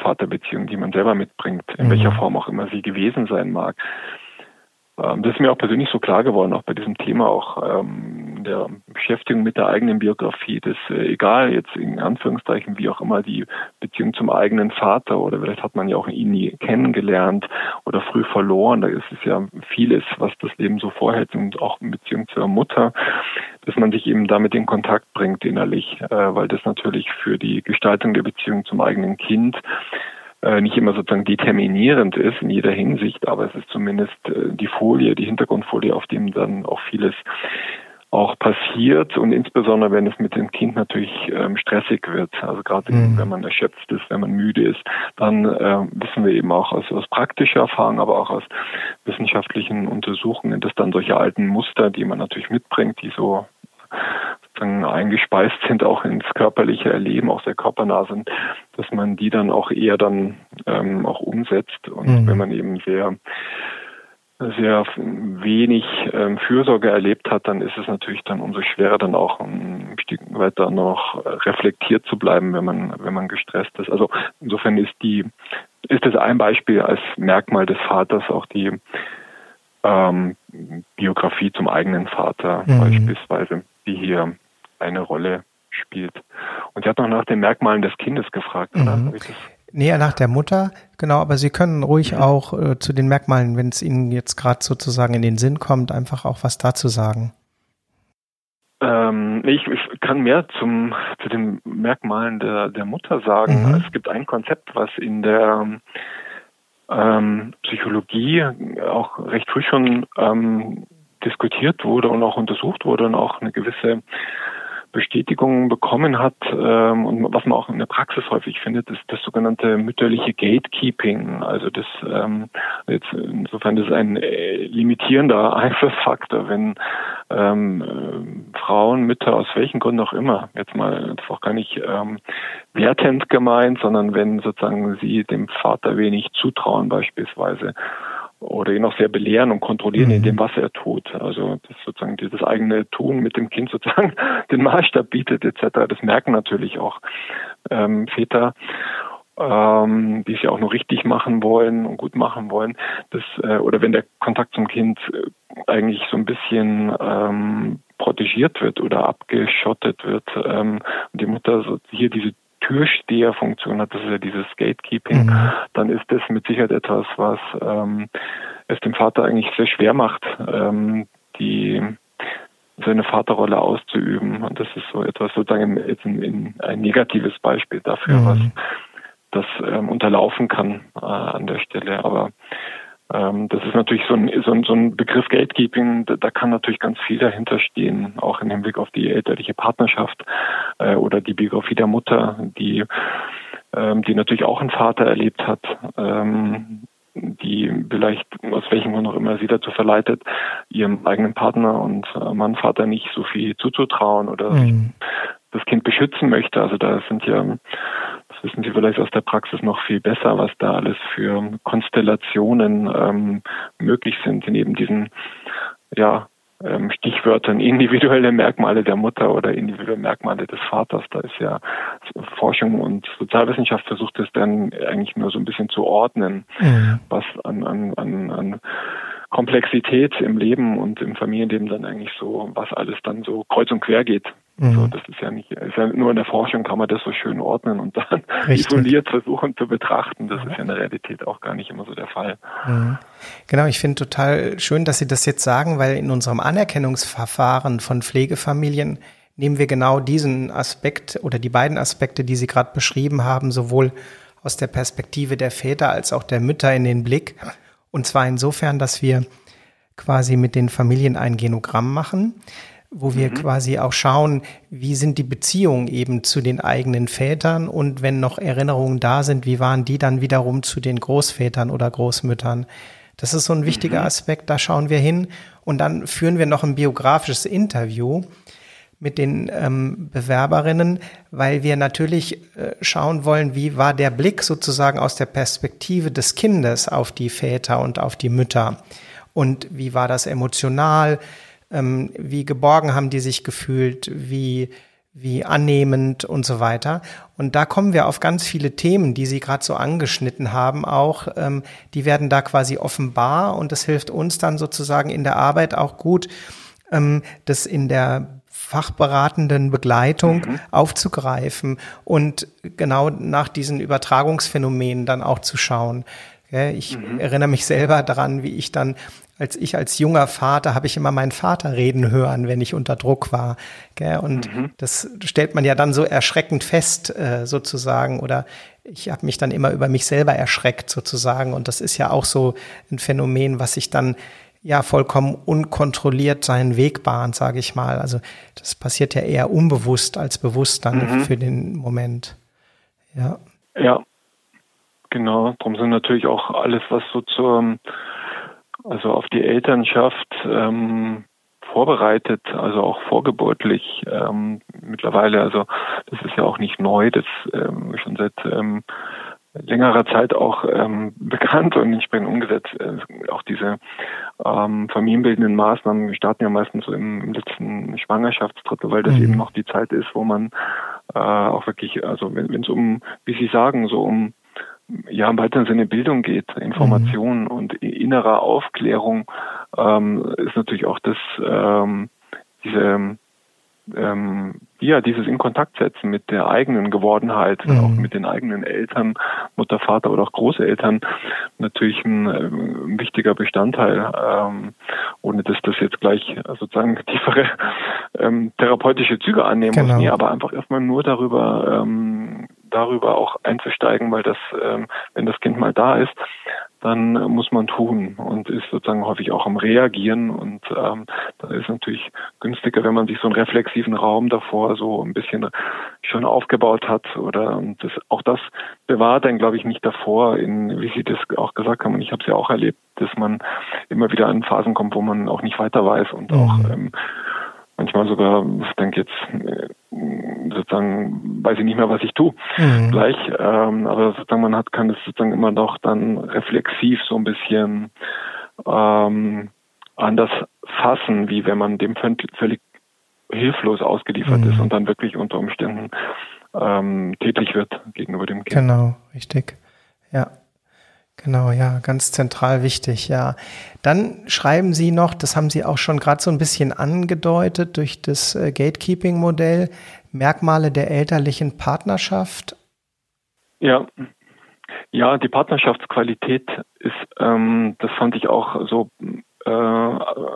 Vaterbeziehung, die man selber mitbringt, in mhm. welcher Form auch immer sie gewesen sein mag. Ähm, das ist mir auch persönlich so klar geworden, auch bei diesem Thema, auch ähm, der Beschäftigung mit der eigenen Biografie, dass äh, egal jetzt in Anführungszeichen, wie auch immer die Beziehung zum eigenen Vater oder vielleicht hat man ja auch ihn nie kennengelernt oder früh verloren, da ist es ja vieles, was das Leben so vorhält und auch in Beziehung zur Mutter, dass man sich eben damit in Kontakt bringt innerlich, äh, weil das natürlich für die Gestaltung der Beziehung zum eigenen Kind nicht immer sozusagen determinierend ist in jeder Hinsicht, aber es ist zumindest die Folie, die Hintergrundfolie, auf dem dann auch vieles auch passiert und insbesondere, wenn es mit dem Kind natürlich ähm, stressig wird, also gerade mhm. wenn man erschöpft ist, wenn man müde ist, dann äh, wissen wir eben auch aus, aus praktischer Erfahrung, aber auch aus wissenschaftlichen Untersuchungen, dass dann solche alten Muster, die man natürlich mitbringt, die so sozusagen eingespeist sind, auch ins körperliche Erleben, auch sehr körpernah sind, dass man die dann auch eher dann ähm, auch umsetzt. Und mhm. wenn man eben sehr sehr wenig ähm, Fürsorge erlebt hat, dann ist es natürlich dann umso schwerer, dann auch ein Stück weiter noch reflektiert zu bleiben, wenn man wenn man gestresst ist. Also insofern ist die ist das ein Beispiel als Merkmal des Vaters auch die ähm, Biografie zum eigenen Vater mhm. beispielsweise, die hier eine Rolle spielt. Und sie hat noch nach den Merkmalen des Kindes gefragt, oder? Mhm. Nee, nach der Mutter, genau, aber Sie können ruhig mhm. auch äh, zu den Merkmalen, wenn es Ihnen jetzt gerade sozusagen in den Sinn kommt, einfach auch was dazu sagen. Ähm, ich, ich kann mehr zum zu den Merkmalen der, der Mutter sagen. Mhm. Es gibt ein Konzept, was in der ähm, Psychologie auch recht früh schon ähm, diskutiert wurde und auch untersucht wurde und auch eine gewisse Bestätigung bekommen hat ähm, und was man auch in der Praxis häufig findet, ist das sogenannte mütterliche Gatekeeping. Also das ähm, jetzt insofern das ist ein äh, limitierender Einflussfaktor, wenn ähm, äh, Frauen, Mütter aus welchen Gründen auch immer, jetzt mal das ist auch gar nicht ähm, wertend gemeint, sondern wenn sozusagen sie dem Vater wenig zutrauen beispielsweise oder ihn auch sehr belehren und kontrollieren mhm. in dem, was er tut. Also das sozusagen dieses eigene Tun mit dem Kind sozusagen den Maßstab bietet et cetera. Das merken natürlich auch ähm, Väter, ähm, die es ja auch nur richtig machen wollen und gut machen wollen. Das, äh, oder wenn der Kontakt zum Kind äh, eigentlich so ein bisschen ähm, protegiert wird oder abgeschottet wird ähm, und die Mutter so hier diese Türsteherfunktion hat, das ist ja dieses Gatekeeping, mhm. dann ist das mit Sicherheit etwas, was ähm, es dem Vater eigentlich sehr schwer macht, ähm, die seine Vaterrolle auszuüben. Und das ist so etwas sozusagen jetzt ein, ein, ein negatives Beispiel dafür, mhm. was das ähm, unterlaufen kann äh, an der Stelle. Aber ähm, das ist natürlich so ein, so ein, so ein Begriff Gatekeeping, da, da kann natürlich ganz viel dahinter stehen, auch im Hinblick auf die elterliche Partnerschaft äh, oder die Biografie der Mutter, die, ähm, die natürlich auch einen Vater erlebt hat, ähm, die vielleicht aus welchem Grund auch immer sie dazu verleitet, ihrem eigenen Partner und äh, Mann, Vater nicht so viel zuzutrauen oder mhm. das Kind beschützen möchte. Also da sind ja, das wissen Sie vielleicht aus der Praxis noch viel besser, was da alles für Konstellationen ähm, möglich sind, neben diesen ja, ähm, Stichwörtern individuelle Merkmale der Mutter oder individuelle Merkmale des Vaters. Da ist ja Forschung und Sozialwissenschaft versucht es dann eigentlich nur so ein bisschen zu ordnen, mhm. was an, an, an, an Komplexität im Leben und im Familienleben dann eigentlich so, was alles dann so kreuz und quer geht. Mhm. So, das ist ja nicht, ist ja nur in der Forschung kann man das so schön ordnen und dann Richtig. isoliert versuchen zu betrachten. Das ist ja in der Realität auch gar nicht immer so der Fall. Mhm. Genau, ich finde total schön, dass Sie das jetzt sagen, weil in unserem Anerkennungsverfahren von Pflegefamilien nehmen wir genau diesen Aspekt oder die beiden Aspekte, die Sie gerade beschrieben haben, sowohl aus der Perspektive der Väter als auch der Mütter in den Blick. Und zwar insofern, dass wir quasi mit den Familien ein Genogramm machen, wo wir mhm. quasi auch schauen, wie sind die Beziehungen eben zu den eigenen Vätern und wenn noch Erinnerungen da sind, wie waren die dann wiederum zu den Großvätern oder Großmüttern. Das ist so ein wichtiger mhm. Aspekt, da schauen wir hin und dann führen wir noch ein biografisches Interview mit den ähm, Bewerberinnen, weil wir natürlich äh, schauen wollen, wie war der Blick sozusagen aus der Perspektive des Kindes auf die Väter und auf die Mütter und wie war das emotional, ähm, wie geborgen haben die sich gefühlt, wie wie annehmend und so weiter. Und da kommen wir auf ganz viele Themen, die Sie gerade so angeschnitten haben, auch, ähm, die werden da quasi offenbar und das hilft uns dann sozusagen in der Arbeit auch gut, ähm, das in der fachberatenden Begleitung mhm. aufzugreifen und genau nach diesen Übertragungsphänomenen dann auch zu schauen. Ich mhm. erinnere mich selber daran, wie ich dann, als ich als junger Vater, habe ich immer meinen Vater reden hören, wenn ich unter Druck war. Und mhm. das stellt man ja dann so erschreckend fest, sozusagen. Oder ich habe mich dann immer über mich selber erschreckt, sozusagen. Und das ist ja auch so ein Phänomen, was sich dann ja vollkommen unkontrolliert seinen Weg bahnt, sage ich mal. Also das passiert ja eher unbewusst als bewusst dann mhm. für den Moment. Ja. Ja. Genau, darum sind natürlich auch alles, was so zur, also auf die Elternschaft ähm, vorbereitet, also auch vorgeburtlich ähm, mittlerweile, also das ist ja auch nicht neu, das ähm, schon seit ähm, längerer Zeit auch ähm, bekannt und entsprechend umgesetzt. Äh, auch diese ähm, familienbildenden Maßnahmen, wir starten ja meistens so im, im letzten Schwangerschaftsdrittel, weil das mhm. eben noch die Zeit ist, wo man äh, auch wirklich, also wenn es um, wie Sie sagen, so um ja im weiteren Sinne Bildung geht, Information mhm. und innerer Aufklärung, ähm, ist natürlich auch das ähm, diese ähm, ja dieses in Kontakt setzen mit der eigenen Gewordenheit, mhm. auch mit den eigenen Eltern, Mutter, Vater oder auch Großeltern natürlich ein, ein wichtiger Bestandteil, ähm, ohne dass das jetzt gleich sozusagen tiefere ähm, therapeutische Züge annehmen genau. muss, nee, aber einfach erstmal nur darüber ähm, darüber auch einzusteigen, weil das, ähm, wenn das Kind mal da ist, dann äh, muss man tun und ist sozusagen häufig auch am Reagieren und ähm, da ist natürlich günstiger, wenn man sich so einen reflexiven Raum davor so ein bisschen schon aufgebaut hat oder und das, auch das bewahrt dann, glaube ich, nicht davor, in, wie Sie das auch gesagt haben und ich habe es ja auch erlebt, dass man immer wieder in Phasen kommt, wo man auch nicht weiter weiß und mhm. auch ähm, manchmal sogar, ich denke jetzt, sozusagen, weiß ich nicht mehr, was ich tue, mhm. gleich, ähm, aber sozusagen man hat, kann das sozusagen immer noch dann reflexiv so ein bisschen ähm, anders fassen, wie wenn man dem völlig hilflos ausgeliefert mhm. ist und dann wirklich unter Umständen ähm, tätig wird gegenüber dem Kind. Genau, richtig, ja. Genau, ja, ganz zentral wichtig, ja. Dann schreiben Sie noch, das haben Sie auch schon gerade so ein bisschen angedeutet durch das äh, Gatekeeping-Modell, Merkmale der elterlichen Partnerschaft. Ja, ja, die Partnerschaftsqualität ist, ähm, das fand ich auch so äh,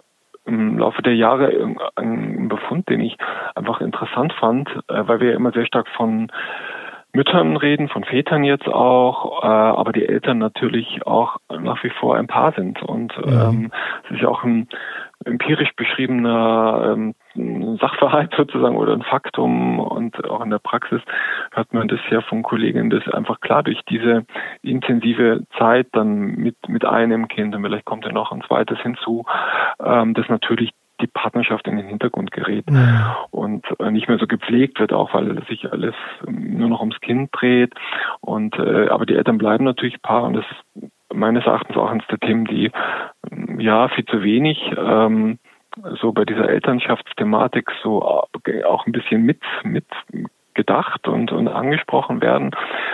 im Laufe der Jahre ein Befund, den ich einfach interessant fand, äh, weil wir ja immer sehr stark von Müttern reden, von Vätern jetzt auch, äh, aber die Eltern natürlich auch nach wie vor ein Paar sind. Und mhm. ähm, es ist ja auch ein empirisch beschriebener ähm, Sachverhalt sozusagen oder ein Faktum und auch in der Praxis hört man das ja von Kolleginnen, dass einfach klar durch diese intensive Zeit dann mit mit einem Kind und vielleicht kommt ja noch ein zweites hinzu, ähm, dass natürlich die Partnerschaft in den Hintergrund gerät ja. und äh, nicht mehr so gepflegt wird, auch weil sich alles ähm, nur noch ums Kind dreht. Und äh, aber die Eltern bleiben natürlich Paar und das ist meines Erachtens auch eines der Themen, die ähm, ja viel zu wenig ähm, so bei dieser Elternschaftsthematik so äh, auch ein bisschen mit mit gedacht und, und angesprochen werden.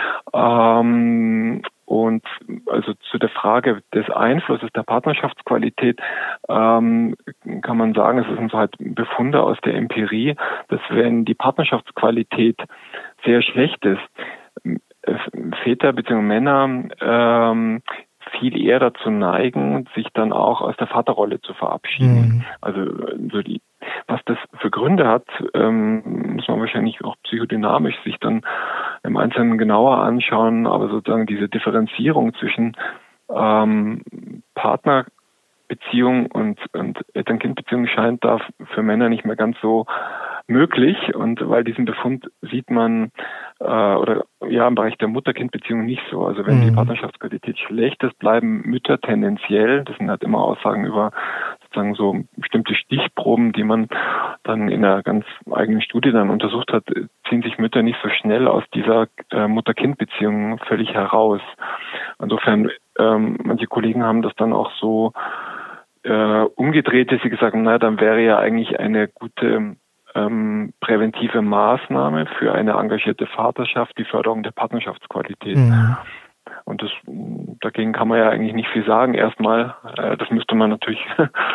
Ähm, und also zu der Frage des Einflusses der Partnerschaftsqualität ähm, kann man sagen, es sind so halt Befunde aus der Empirie, dass wenn die Partnerschaftsqualität sehr schlecht ist, Väter bzw. Männer ähm, viel eher dazu neigen, sich dann auch aus der Vaterrolle zu verabschieden. Mhm. Also so die, was das für Gründe hat, ähm, muss man wahrscheinlich auch psychodynamisch sich dann im Einzelnen genauer anschauen, aber sozusagen diese Differenzierung zwischen ähm, Partnerbeziehung und, und Eltern-Kind-Beziehung scheint da für Männer nicht mehr ganz so möglich und weil diesen Befund sieht man äh, oder ja im Bereich der Mutter-Kind-Beziehung nicht so. Also wenn mhm. die Partnerschaftsqualität schlecht ist, bleiben Mütter tendenziell, das sind halt immer Aussagen über sozusagen so bestimmte Stichproben, die man dann in einer ganz eigenen Studie dann untersucht hat, ziehen sich Mütter nicht so schnell aus dieser äh, Mutter-Kind-Beziehung völlig heraus. Insofern, ähm, manche Kollegen haben das dann auch so äh, umgedreht, dass sie gesagt haben, naja, dann wäre ja eigentlich eine gute ähm, präventive Maßnahme für eine engagierte Vaterschaft die Förderung der Partnerschaftsqualität. Mhm. Und das, dagegen kann man ja eigentlich nicht viel sagen. Erstmal, äh, das müsste man natürlich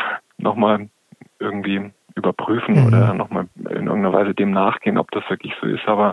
nochmal irgendwie überprüfen mhm. oder nochmal in irgendeiner Weise dem nachgehen, ob das wirklich so ist. Aber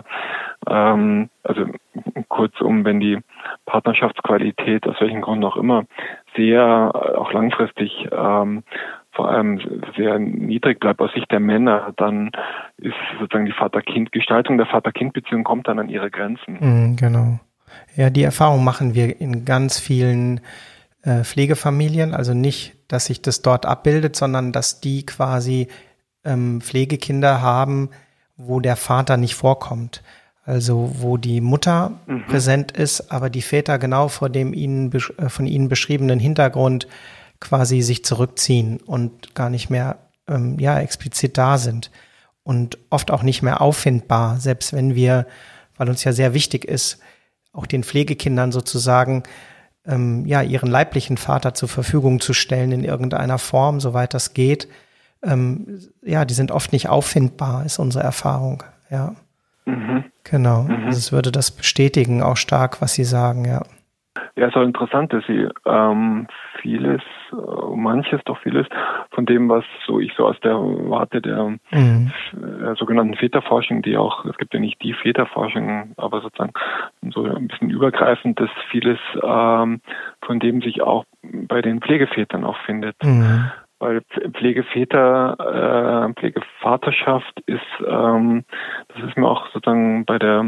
ähm, also kurzum, wenn die Partnerschaftsqualität, aus welchen Gründen auch immer, sehr, auch langfristig ähm, vor allem sehr niedrig bleibt aus Sicht der Männer, dann ist sozusagen die Vater-Kind-Gestaltung der Vater-Kind-Beziehung kommt dann an ihre Grenzen. Mhm, genau. Ja, die Erfahrung machen wir in ganz vielen äh, Pflegefamilien. Also nicht, dass sich das dort abbildet, sondern dass die quasi ähm, Pflegekinder haben, wo der Vater nicht vorkommt. Also wo die Mutter mhm. präsent ist, aber die Väter genau vor dem ihnen äh, von ihnen beschriebenen Hintergrund quasi sich zurückziehen und gar nicht mehr ähm, ja explizit da sind und oft auch nicht mehr auffindbar, selbst wenn wir, weil uns ja sehr wichtig ist, auch den Pflegekindern sozusagen ähm, ja ihren leiblichen Vater zur Verfügung zu stellen in irgendeiner Form, soweit das geht. Ähm, ja, die sind oft nicht auffindbar, ist unsere Erfahrung. Ja, mhm. genau. Mhm. Also es würde das bestätigen, auch stark, was Sie sagen, ja. Ja, es ist auch interessant, dass Sie ähm, vieles, äh, manches, doch vieles von dem, was so ich so aus der Warte der mhm. äh, sogenannten Väterforschung, die auch, es gibt ja nicht die Väterforschung, aber sozusagen so ein bisschen übergreifend, dass vieles ähm, von dem sich auch bei den Pflegevätern auch findet. Mhm. Weil Pflegeväter, äh, Pflegevaterschaft ist, ähm, das ist mir auch sozusagen bei der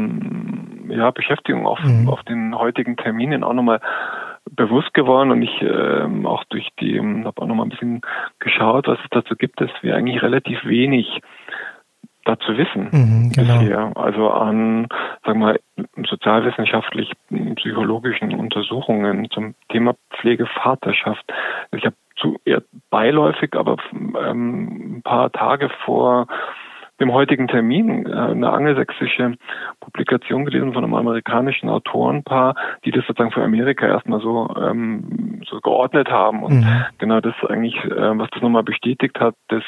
ja, Beschäftigung auf, mhm. auf den heutigen Terminen auch nochmal bewusst geworden und ich ähm, auch durch die, habe auch nochmal ein bisschen geschaut, was es dazu gibt, dass wir eigentlich relativ wenig dazu wissen mhm, genau. bisher. Also an, sagen wir mal, sozialwissenschaftlich psychologischen Untersuchungen zum Thema Pflegevaterschaft. Ich habe zu eher beiläufig, aber ähm, ein paar Tage vor dem heutigen Termin äh, eine angelsächsische Publikation gelesen von einem amerikanischen Autorenpaar, die das sozusagen für Amerika erstmal so ähm, so geordnet haben und mhm. genau das eigentlich, äh, was das nochmal bestätigt hat, dass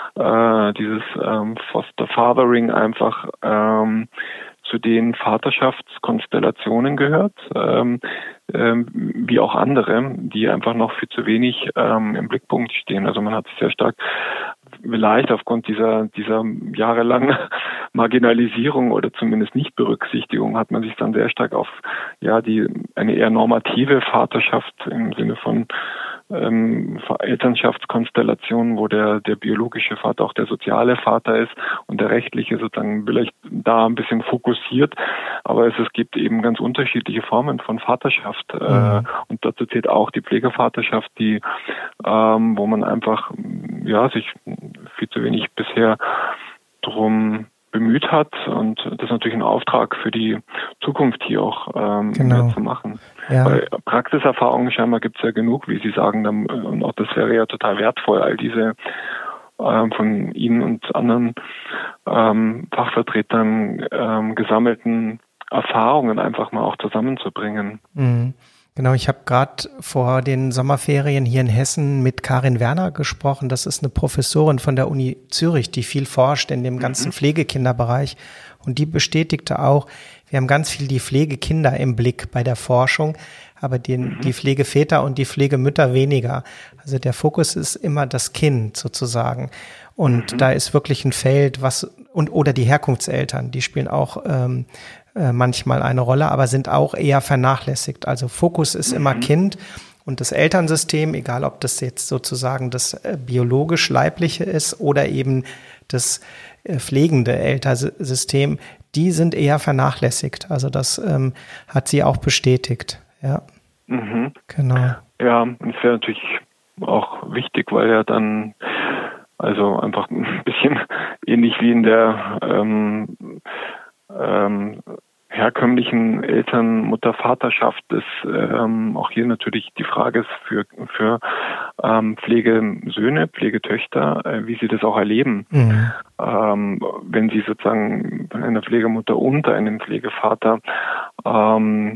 äh, dieses ähm, Foster Fathering einfach ähm, zu den Vaterschaftskonstellationen gehört, ähm, ähm, wie auch andere, die einfach noch viel zu wenig ähm, im Blickpunkt stehen. Also man hat sich sehr stark, vielleicht aufgrund dieser dieser jahrelangen Marginalisierung oder zumindest Nichtberücksichtigung, hat man sich dann sehr stark auf ja die eine eher normative Vaterschaft im Sinne von ähm, Elternschaftskonstellationen, wo der der biologische Vater auch der soziale Vater ist und der rechtliche sozusagen vielleicht da ein bisschen fokussiert, aber es, es gibt eben ganz unterschiedliche Formen von Vaterschaft mhm. äh, und dazu zählt auch die Pflegevaterschaft, die ähm, wo man einfach ja sich viel zu wenig bisher drum bemüht hat und das ist natürlich ein Auftrag für die Zukunft hier auch ähm, genau. mehr zu machen. Ja. Weil Praxiserfahrungen scheinbar gibt es ja genug, wie Sie sagen, dann, und auch das wäre ja total wertvoll, all diese ähm, von Ihnen und anderen ähm, Fachvertretern ähm, gesammelten Erfahrungen einfach mal auch zusammenzubringen. Mhm. Genau, ich habe gerade vor den Sommerferien hier in Hessen mit Karin Werner gesprochen. Das ist eine Professorin von der Uni Zürich, die viel forscht in dem ganzen mhm. Pflegekinderbereich. Und die bestätigte auch, wir haben ganz viel die Pflegekinder im Blick bei der Forschung, aber den, mhm. die Pflegeväter und die Pflegemütter weniger. Also der Fokus ist immer das Kind sozusagen. Und mhm. da ist wirklich ein Feld, was und oder die Herkunftseltern, die spielen auch ähm, äh, manchmal eine Rolle, aber sind auch eher vernachlässigt. Also Fokus ist mhm. immer Kind und das Elternsystem, egal ob das jetzt sozusagen das äh, biologisch-leibliche ist oder eben das äh, pflegende Elternsystem, die sind eher vernachlässigt. Also das ähm, hat sie auch bestätigt. Ja, mhm. genau. Ja, das wäre natürlich auch wichtig, weil ja dann also einfach ein bisschen ähnlich wie in der ähm, ähm, herkömmlichen Eltern-Mutter-Vaterschaft ist ähm, auch hier natürlich die Frage ist für für ähm, Pflegesöhne, Pflegetöchter, äh, wie sie das auch erleben, mhm. ähm, wenn sie sozusagen eine Pflegemutter unter einem Pflegevater ähm,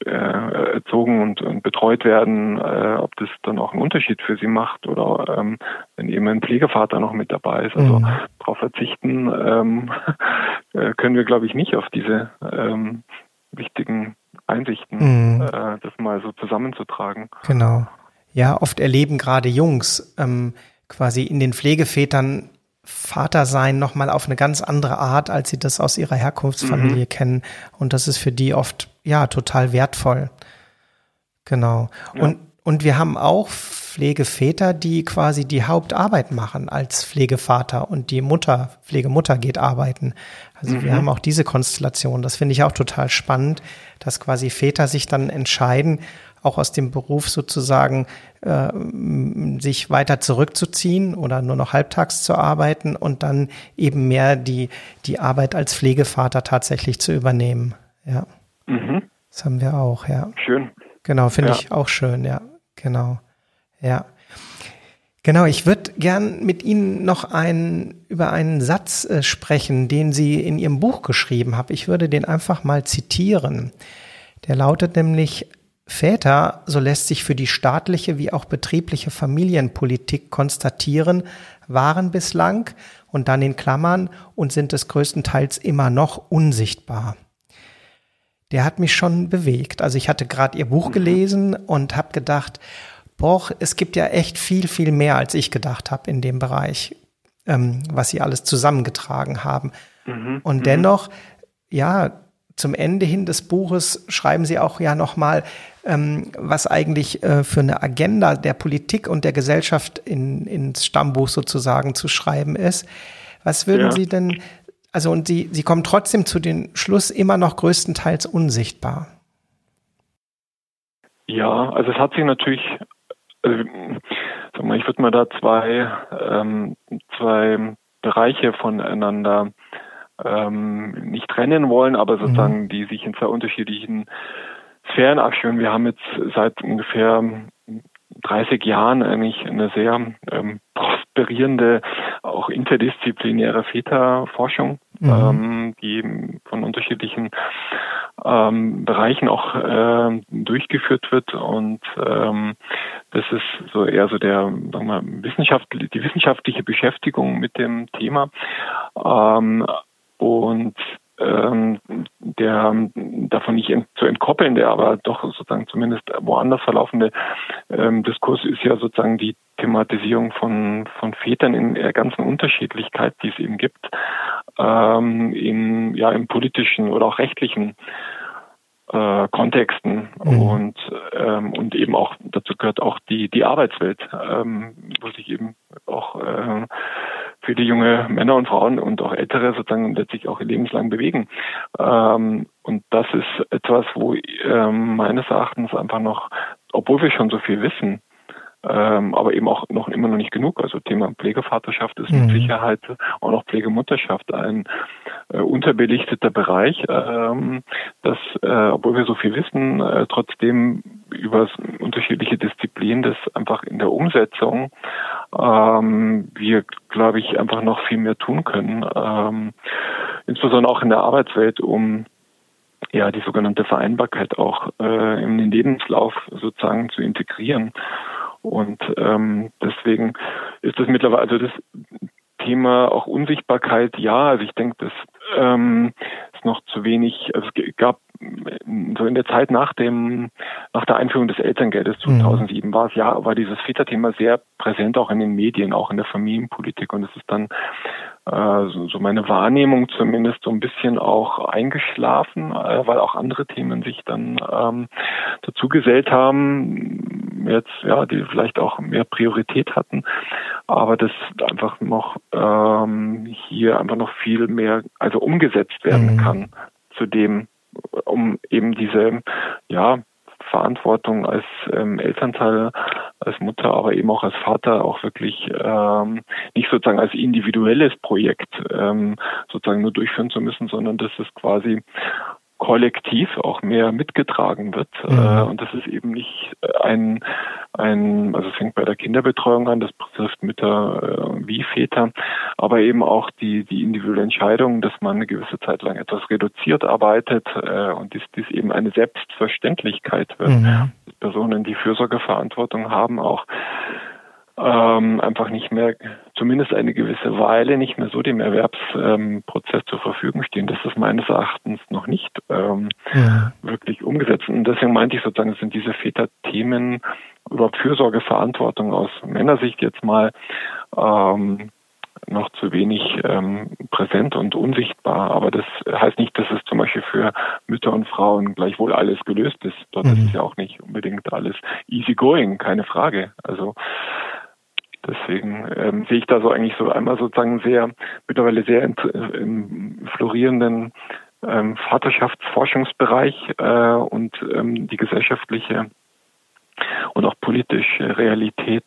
äh, erzogen und, und betreut werden, äh, ob das dann auch einen Unterschied für sie macht oder ähm, wenn eben ein Pflegevater noch mit dabei ist. Also mhm. darauf verzichten ähm, können wir, glaube ich, nicht auf diese ähm, wichtigen Einsichten, mhm. äh, das mal so zusammenzutragen. Genau. Ja, oft erleben gerade Jungs ähm, quasi in den Pflegevätern Vater sein nochmal auf eine ganz andere Art, als sie das aus ihrer Herkunftsfamilie mhm. kennen. Und das ist für die oft, ja, total wertvoll. Genau. Ja. Und, und wir haben auch Pflegeväter, die quasi die Hauptarbeit machen als Pflegevater und die Mutter, Pflegemutter geht arbeiten. Also mhm. wir haben auch diese Konstellation. Das finde ich auch total spannend, dass quasi Väter sich dann entscheiden, auch aus dem Beruf sozusagen äh, sich weiter zurückzuziehen oder nur noch halbtags zu arbeiten und dann eben mehr die, die Arbeit als Pflegevater tatsächlich zu übernehmen. Ja, mhm. das haben wir auch, ja. Schön. Genau, finde ja. ich auch schön, ja, genau, ja. Genau, ich würde gern mit Ihnen noch einen, über einen Satz äh, sprechen, den Sie in Ihrem Buch geschrieben haben. Ich würde den einfach mal zitieren. Der lautet nämlich: Väter, so lässt sich für die staatliche wie auch betriebliche Familienpolitik konstatieren, waren bislang und dann in Klammern und sind es größtenteils immer noch unsichtbar. Der hat mich schon bewegt. Also ich hatte gerade Ihr Buch gelesen und habe gedacht, boah, es gibt ja echt viel, viel mehr, als ich gedacht habe in dem Bereich, ähm, was Sie alles zusammengetragen haben. Mhm. Und dennoch, ja, zum Ende hin des Buches schreiben Sie auch ja nochmal, ähm, was eigentlich äh, für eine Agenda der Politik und der Gesellschaft in, ins Stammbuch sozusagen zu schreiben ist. Was würden ja. Sie denn, also und Sie, Sie kommen trotzdem zu dem Schluss, immer noch größtenteils unsichtbar. Ja, also es hat sich natürlich, also, sag mal, ich würde mal da zwei, ähm, zwei Bereiche voneinander Ähm, nicht trennen wollen, aber sozusagen mhm. die sich in zwei unterschiedlichen Sphären abspielen. Wir haben jetzt seit ungefähr dreißig Jahren eigentlich eine sehr ähm, prosperierende, auch interdisziplinäre Väterforschung, mhm. ähm, die von unterschiedlichen ähm, Bereichen auch äh, durchgeführt wird, und ähm, das ist so eher so der, sagen wir mal, Wissenschaft, die wissenschaftliche Beschäftigung mit dem Thema. Ähm, Und ähm, der davon nicht ent, zu entkoppeln, der aber doch sozusagen zumindest woanders verlaufende ähm, Diskurs ist ja sozusagen die Thematisierung von von Vätern in der ganzen Unterschiedlichkeit, die es eben gibt, ähm, in ja im politischen oder auch rechtlichen äh, Kontexten mhm. und ähm, und eben auch dazu gehört auch die die Arbeitswelt, ähm, wo sich eben auch äh, viele junge Männer und Frauen und auch Ältere sozusagen letztlich auch ihr lebenslang bewegen. Ähm, und das ist etwas, wo ähm, meines Erachtens einfach noch, obwohl wir schon so viel wissen, ähm, aber eben auch noch immer noch nicht genug. Also Thema Pflegevaterschaft ist mit mhm. Sicherheit auch noch Pflegemutterschaft ein äh, unterbelichteter Bereich, ähm, dass, äh, obwohl wir so viel wissen, äh, trotzdem über unterschiedliche Disziplinen, das einfach in der Umsetzung ähm, wir, glaube ich, einfach noch viel mehr tun können, ähm, insbesondere auch in der Arbeitswelt, um ja die sogenannte Vereinbarkeit auch äh, in den Lebenslauf sozusagen zu integrieren. Und ähm, deswegen ist das mittlerweile, also das Thema auch Unsichtbarkeit, ja, also ich denke, das ähm, ist noch zu wenig, also es gab so in der Zeit nach dem, nach der Einführung des Elterngeldes zweitausendsieben mhm. war es ja, war dieses Väterthema sehr präsent auch in den Medien, auch in der Familienpolitik, und es ist dann äh, so, so meine Wahrnehmung zumindest so ein bisschen auch eingeschlafen, äh, weil auch andere Themen sich dann ähm, dazu gesellt haben, jetzt ja, die vielleicht auch mehr Priorität hatten, aber das einfach noch ähm, hier einfach noch viel mehr, also umgesetzt werden mhm. kann zu dem, um eben diese ja Verantwortung als ähm, Elternteil, als Mutter, aber eben auch als Vater auch wirklich ähm, nicht sozusagen als individuelles Projekt ähm, sozusagen nur durchführen zu müssen, sondern dass es quasi kollektiv auch mehr mitgetragen wird. Mhm. Äh, und das ist eben nicht ein, ein, also es fängt bei der Kinderbetreuung an, das betrifft Mütter äh, wie Väter, aber eben auch die, die individuelle Entscheidung, dass man eine gewisse Zeit lang etwas reduziert arbeitet äh, und dies, dies eben eine Selbstverständlichkeit wird. Mhm. Personen, die Fürsorgeverantwortung haben, auch ähm, einfach nicht mehr, zumindest eine gewisse Weile, nicht mehr so dem Erwerbsprozess ähm, zur Verfügung stehen. Das ist meines Erachtens noch nicht ähm, ja. wirklich umgesetzt. Und deswegen meinte ich sozusagen, es sind diese Väterthemen, überhaupt Fürsorgeverantwortung aus Männersicht jetzt mal ähm, noch zu wenig ähm, präsent und unsichtbar. Aber das heißt nicht, dass es zum Beispiel für Mütter und Frauen gleichwohl alles gelöst ist. Dort mhm. ist es ja auch nicht unbedingt alles easy going, keine Frage. Also deswegen ähm, sehe ich da so eigentlich so einmal sozusagen sehr, mittlerweile sehr im florierenden ähm, Vaterschaftsforschungsbereich äh, und ähm, die gesellschaftliche und auch politische Realität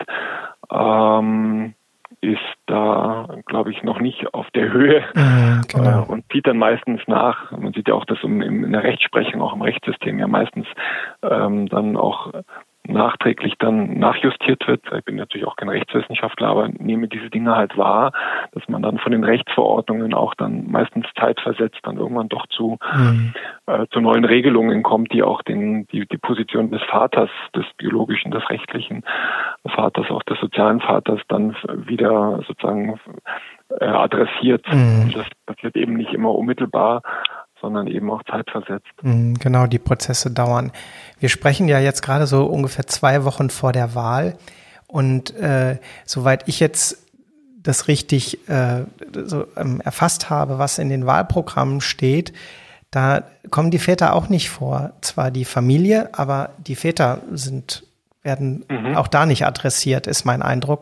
ähm, ist da, glaube ich, noch nicht auf der Höhe mhm, genau. äh, und zieht dann meistens nach. Man sieht ja auch, dass in, in der Rechtsprechung, auch im Rechtssystem ja meistens ähm, dann auch nachträglich dann nachjustiert wird. Ich bin natürlich auch kein Rechtswissenschaftler, aber nehme diese Dinge halt wahr, dass man dann von den Rechtsverordnungen auch dann meistens zeitversetzt dann irgendwann doch zu, mhm. äh, zu neuen Regelungen kommt, die auch den, die, die Position des Vaters, des biologischen, des rechtlichen Vaters, auch des sozialen Vaters dann wieder sozusagen äh, adressiert. Mhm. Das passiert eben nicht immer unmittelbar, sondern eben auch zeitversetzt. Genau, die Prozesse dauern. Wir sprechen ja jetzt gerade so ungefähr zwei Wochen vor der Wahl und äh, soweit ich jetzt das richtig äh, so, ähm, erfasst habe, was in den Wahlprogrammen steht, da kommen die Väter auch nicht vor. Zwar die Familie, aber die Väter sind, werden mhm. auch da nicht adressiert, ist mein Eindruck.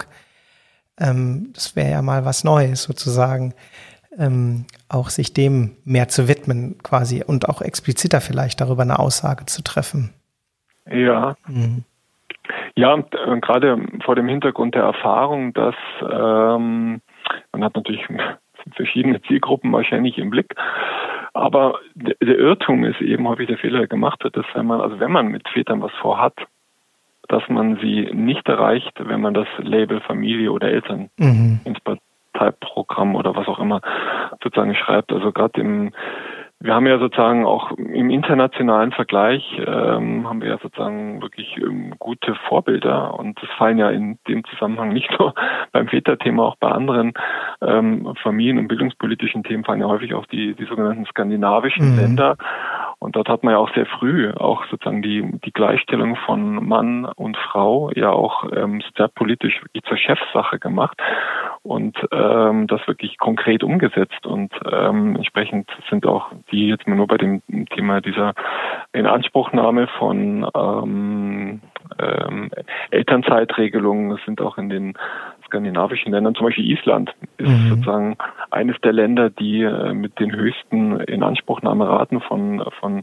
Ähm, das wäre ja mal was Neues sozusagen. Ähm, auch sich dem mehr zu widmen quasi und auch expliziter vielleicht darüber eine Aussage zu treffen. Ja, mhm. ja, und, äh, gerade vor dem Hintergrund der Erfahrung, dass ähm, man hat natürlich verschiedene Zielgruppen wahrscheinlich im Blick, aber der, der Irrtum ist eben häufig der Fehler, der gemacht wird, dass wenn man, also wenn man mit Vätern was vorhat, dass man sie nicht erreicht, wenn man das Label Familie oder Eltern mhm. ins Parteiprogramm oder was auch immer sozusagen schreibt. Also gerade im, wir haben ja sozusagen auch im internationalen Vergleich ähm, haben wir ja sozusagen wirklich ähm, gute Vorbilder und es fallen ja in dem Zusammenhang nicht nur beim Väterthema, auch bei anderen ähm, Familien- und bildungspolitischen Themen fallen ja häufig auch die, die sogenannten skandinavischen mhm. Länder. Und dort hat man ja auch sehr früh auch sozusagen die, die Gleichstellung von Mann und Frau ja auch ähm, sozialpolitisch wirklich zur Chefsache gemacht und ähm, das wirklich konkret umgesetzt. Und ähm, entsprechend sind auch die jetzt mal nur bei dem Thema dieser Inanspruchnahme von ähm, ähm, Elternzeitregelungen, sind auch in den skandinavischen Ländern, zum Beispiel Island, ist mhm. sozusagen eines der Länder, die äh, mit den höchsten Inanspruchnahmeraten von von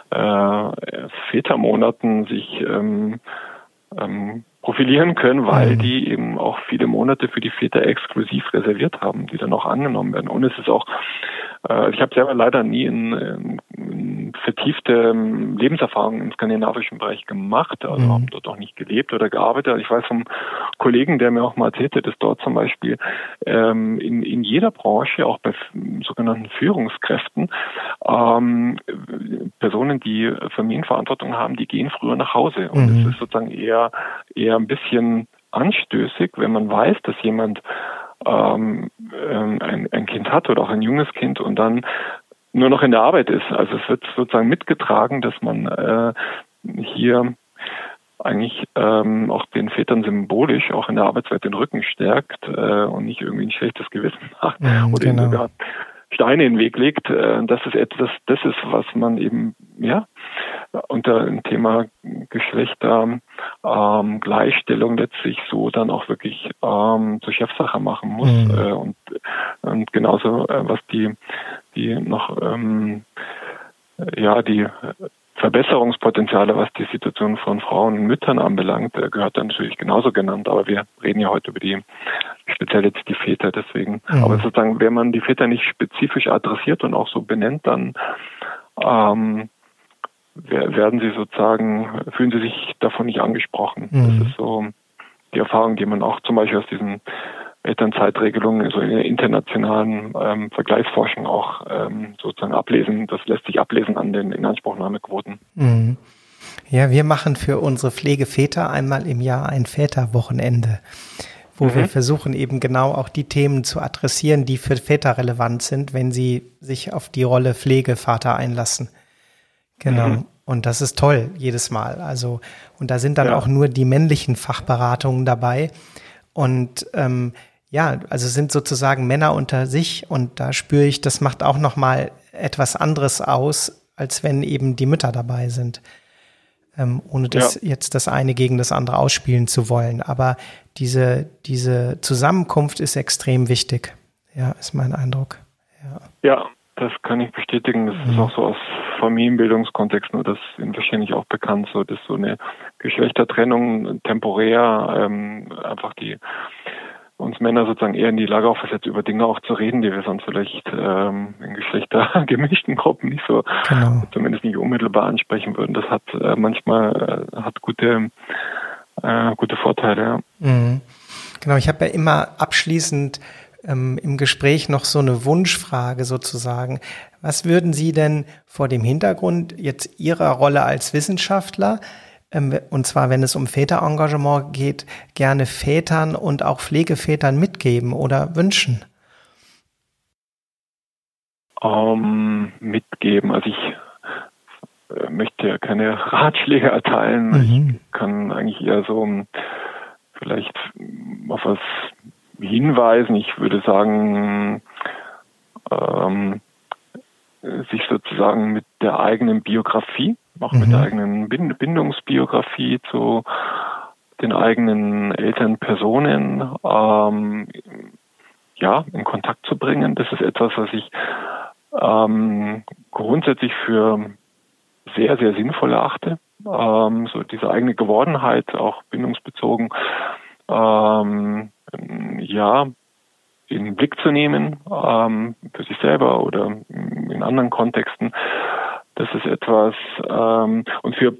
äh, Vätermonaten sich ähm, ähm, profilieren können, weil mhm. die eben auch viele Monate für die Väter exklusiv reserviert haben, die dann auch angenommen werden. Und es ist auch, äh, ich habe selber leider nie in, in vertiefte Lebenserfahrungen im skandinavischen Bereich gemacht, also mhm. habe dort auch nicht gelebt oder gearbeitet. Ich weiß vom Kollegen, der mir auch mal erzählte, dass dort zum Beispiel ähm, in, in jeder Branche, auch bei sogenannten Führungskräften, ähm, Personen, die Familienverantwortung haben, die gehen früher nach Hause. Und es mhm. ist sozusagen eher eher ein bisschen anstößig, wenn man weiß, dass jemand ähm, ein, ein Kind hat oder auch ein junges Kind und dann nur noch in der Arbeit ist. Also es wird sozusagen mitgetragen, dass man äh, hier eigentlich ähm, auch den Vätern symbolisch auch in der Arbeitswelt den Rücken stärkt äh, und nicht irgendwie ein schlechtes Gewissen macht ja, oder genau. sogar Steine in den Weg legt. Äh, das ist etwas, das ist, was man eben ja unter dem Thema Geschlechter ähm, Gleichstellung letztlich so dann auch wirklich ähm, zur Chefsache machen muss. Mhm. Äh, und, und genauso äh, was die die noch ähm, ja die Verbesserungspotenziale, was die Situation von Frauen und Müttern anbelangt, gehört dann natürlich genauso genannt. Aber wir reden ja heute über die speziell jetzt die Väter, deswegen. Mhm. Aber sozusagen, wenn man die Väter nicht spezifisch adressiert und auch so benennt, dann ähm, werden sie sozusagen, fühlen sie sich davon nicht angesprochen. Mhm. Das ist so die Erfahrung, die man auch zum Beispiel aus diesen Elternzeitregelung so in der internationalen ähm, Vergleichsforschung auch ähm, sozusagen ablesen. Das lässt sich ablesen an den Inanspruchnahmequoten. Mhm. Ja, wir machen für unsere Pflegeväter einmal im Jahr ein Väterwochenende, wo mhm. wir versuchen eben genau auch die Themen zu adressieren, die für Väter relevant sind, wenn sie sich auf die Rolle Pflegevater einlassen. Genau. Mhm. Und das ist toll, jedes Mal. Also, und da sind dann ja. auch nur die männlichen Fachberatungen dabei. Und ähm, ja, also sind sozusagen Männer unter sich. Und da spüre ich, das macht auch nochmal etwas anderes aus, als wenn eben die Mütter dabei sind. Ähm, ohne das ja. jetzt das eine gegen das andere ausspielen zu wollen. Aber diese, diese Zusammenkunft ist extrem wichtig. Ja, ist mein Eindruck. Ja, ja, das kann ich bestätigen. Das mhm. ist auch so aus Familienbildungskontext, nur das ist Ihnen wahrscheinlich auch bekannt, so dass so eine Geschlechtertrennung temporär ähm, einfach die uns Männer sozusagen eher in die Lage auch versetzt, über Dinge auch zu reden, die wir sonst vielleicht ähm, in geschlechtergemischten Gruppen nicht so, genau. zumindest nicht unmittelbar ansprechen würden. Das hat äh, manchmal äh, hat gute äh, gute Vorteile. Ja. Mhm. Genau, ich habe ja immer abschließend ähm, im Gespräch noch so eine Wunschfrage sozusagen. Was würden Sie denn vor dem Hintergrund jetzt Ihrer Rolle als Wissenschaftler, und zwar, wenn es um Väterengagement geht, gerne Vätern und auch Pflegevätern mitgeben oder wünschen? Um, mitgeben. Also ich äh, möchte ja keine Ratschläge erteilen. Mhm. Ich kann eigentlich eher so vielleicht auf was hinweisen. Ich würde sagen, ähm, sich sozusagen mit der eigenen Biografie, auch mhm. mit der eigenen Bindungsbiografie zu den eigenen Elternpersonen ähm, ja, in Kontakt zu bringen. Das ist etwas, was ich ähm, grundsätzlich für sehr, sehr sinnvoll erachte. Ähm, so diese eigene Gewordenheit, auch bindungsbezogen, ähm, ja, in den Blick zu nehmen, ähm, für sich selber oder in anderen Kontexten. Das ist etwas, ähm, und für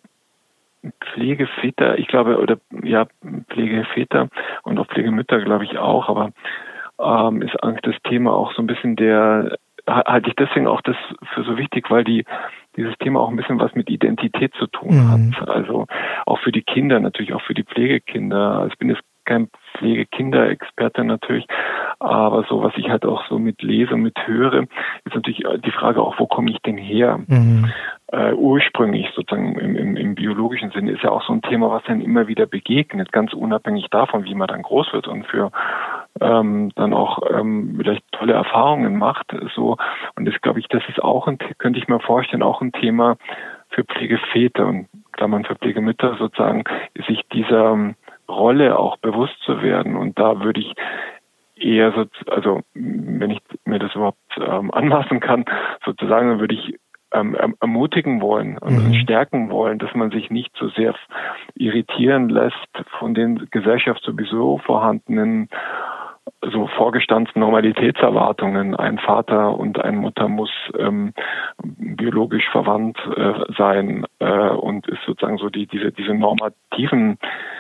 Pflegeväter, ich glaube, oder ja, Pflegeväter und auch Pflegemütter, glaube ich auch, aber ähm, ist eigentlich das Thema auch so ein bisschen der, halte ich deswegen auch das für so wichtig, weil die dieses Thema auch ein bisschen was mit Identität zu tun mhm. hat. Also auch für die Kinder, natürlich auch für die Pflegekinder. Also ich bin jetzt kein Pflegekinderexperte natürlich, aber so, was ich halt auch so mit lese und mit höre, ist natürlich die Frage auch, wo komme ich denn her? Mhm. Äh, ursprünglich sozusagen im, im, im biologischen Sinne ist ja auch so ein Thema, was dann immer wieder begegnet, ganz unabhängig davon, wie man dann groß wird und für ähm, dann auch ähm, vielleicht tolle Erfahrungen macht. So, und das glaube ich, das ist auch ein, könnte ich mir vorstellen, auch ein Thema für Pflegeväter und Klammern für Pflegemütter sozusagen, sich dieser Rolle auch bewusst zu werden. Und da würde ich eher so, also wenn ich mir das überhaupt ähm, anmaßen kann, sozusagen, dann würde ich ähm, ermutigen wollen und mhm. stärken wollen, dass man sich nicht so sehr irritieren lässt von den Gesellschaft sowieso vorhandenen so vorgestanzten Normalitätserwartungen. Ein Vater und eine Mutter muss ähm, biologisch verwandt äh, sein äh, und ist sozusagen so die diese diese normativen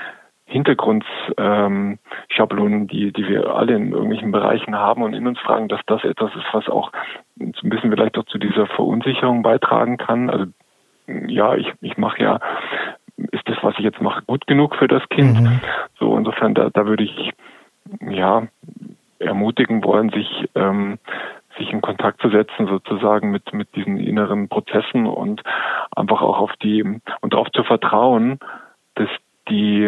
Hintergrundschablonen, ähm, die die wir alle in irgendwelchen Bereichen haben und in uns fragen, dass das etwas ist, was auch ein bisschen vielleicht auch zu dieser Verunsicherung beitragen kann. Also ja, ich ich mache ja, ist das, was ich jetzt mache, gut genug für das Kind? Mhm. So insofern, da da würde ich ja ermutigen wollen, sich ähm, sich in Kontakt zu setzen, sozusagen mit mit diesen inneren Prozessen und einfach auch auf die und darauf zu vertrauen, dass die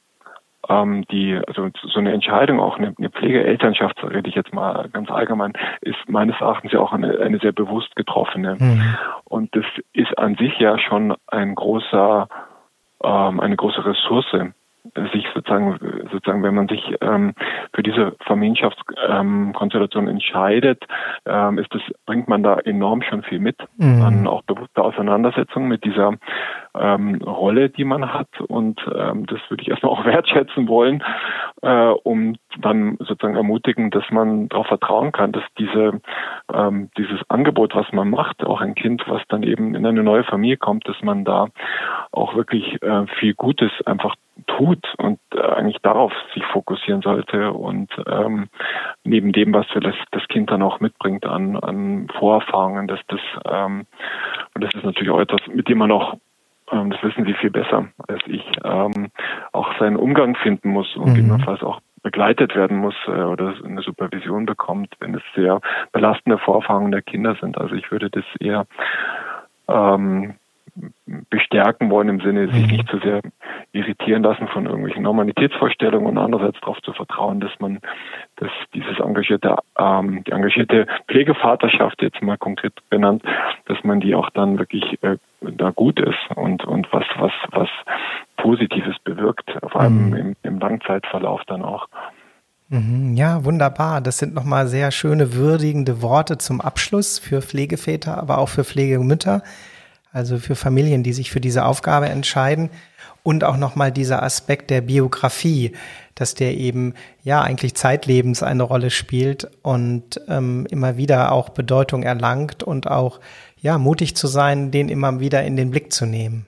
ähm, die also so eine Entscheidung, auch eine, eine Pflegeelternschaft, rede ich jetzt mal ganz allgemein, ist meines Erachtens ja auch eine eine sehr bewusst getroffene. Mhm. Und das ist an sich ja schon ein großer ähm, eine große Ressource, sich sozusagen, sozusagen, wenn man sich ähm, für diese Familienschaftskonstellation ähm, entscheidet, ähm, ist das, bringt man da enorm schon viel mit, mhm. an auch bewusster Auseinandersetzung mit dieser ähm, Rolle, die man hat. Und ähm, das würde ich erstmal auch wertschätzen wollen, äh, um dann sozusagen ermutigen, dass man darauf vertrauen kann, dass diese ähm, dieses Angebot, was man macht, auch ein Kind, was dann eben in eine neue Familie kommt, dass man da auch wirklich äh, viel Gutes einfach tut und äh, eigentlich darauf sich fokussieren sollte und ähm, neben dem, was für das, das Kind dann auch mitbringt an, an Vorerfahrungen, dass das ähm, und das ist natürlich auch etwas, mit dem man auch, ähm, das wissen Sie viel besser als ich, ähm, auch seinen Umgang finden muss und mhm. gegebenenfalls auch begleitet werden muss äh, oder eine Supervision bekommt, wenn es sehr belastende Vorerfahrungen der Kinder sind. Also ich würde das eher ähm, bestärken wollen im Sinne, sich nicht zu sehr irritieren lassen von irgendwelchen Normalitätsvorstellungen und andererseits darauf zu vertrauen, dass man, dass dieses engagierte, ähm, die engagierte Pflegevaterschaft jetzt mal konkret benannt, dass man die auch dann wirklich äh, da gut ist und und was was was Positives bewirkt, vor allem mhm. im, im Langzeitverlauf dann auch. Ja, wunderbar. Das sind nochmal sehr schöne, würdigende Worte zum Abschluss für Pflegeväter, aber auch für Pflegemütter. Also für Familien, die sich für diese Aufgabe entscheiden und auch nochmal dieser Aspekt der Biografie, dass der eben ja eigentlich zeitlebens eine Rolle spielt und ähm, immer wieder auch Bedeutung erlangt und auch ja mutig zu sein, den immer wieder in den Blick zu nehmen.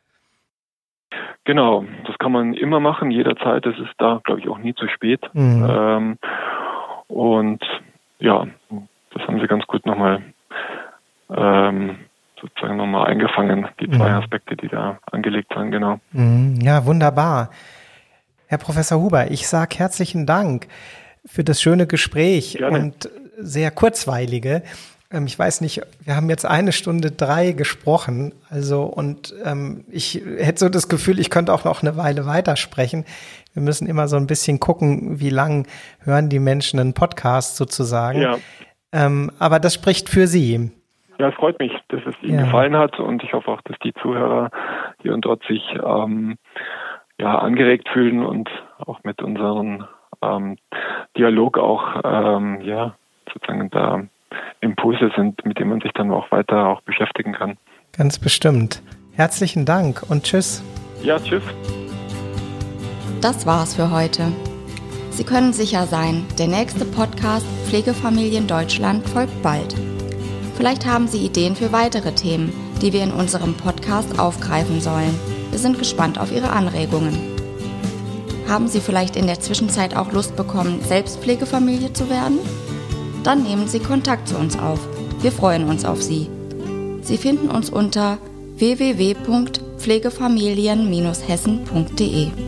Genau, das kann man immer machen, jederzeit. Es ist da, glaube ich, auch nie zu spät. Mhm. Ähm, und ja, das haben Sie ganz gut nochmal ähm, sozusagen nochmal eingefangen, die zwei mhm. Aspekte, die da angelegt waren, genau. Ja, wunderbar. Herr Professor Huber, ich sage herzlichen Dank für das schöne Gespräch Gerne. Und sehr kurzweilige. Ähm, ich weiß nicht, wir haben jetzt eine Stunde drei gesprochen, also und ähm, ich hätte so das Gefühl, ich könnte auch noch eine Weile weitersprechen. Wir müssen immer so ein bisschen gucken, wie lang hören die Menschen einen Podcast sozusagen. Ja. Ähm, aber das spricht für Sie. Ja, es freut mich, dass es Ihnen ja. gefallen hat und ich hoffe auch, dass die Zuhörer hier und dort sich ähm, ja angeregt fühlen und auch mit unserem ähm, Dialog auch ähm, ja sozusagen da Impulse sind, mit denen man sich dann auch weiter auch beschäftigen kann. Ganz bestimmt. Herzlichen Dank und tschüss. Ja, tschüss. Das war's für heute. Sie können sicher sein, der nächste Podcast Pflegefamilien Deutschland folgt bald. Vielleicht haben Sie Ideen für weitere Themen, die wir in unserem Podcast aufgreifen sollen. Wir sind gespannt auf Ihre Anregungen. Haben Sie vielleicht in der Zwischenzeit auch Lust bekommen, selbst Pflegefamilie zu werden? Dann nehmen Sie Kontakt zu uns auf. Wir freuen uns auf Sie. Sie finden uns unter w w w punkt pflegefamilien Bindestrich hessen punkt d e.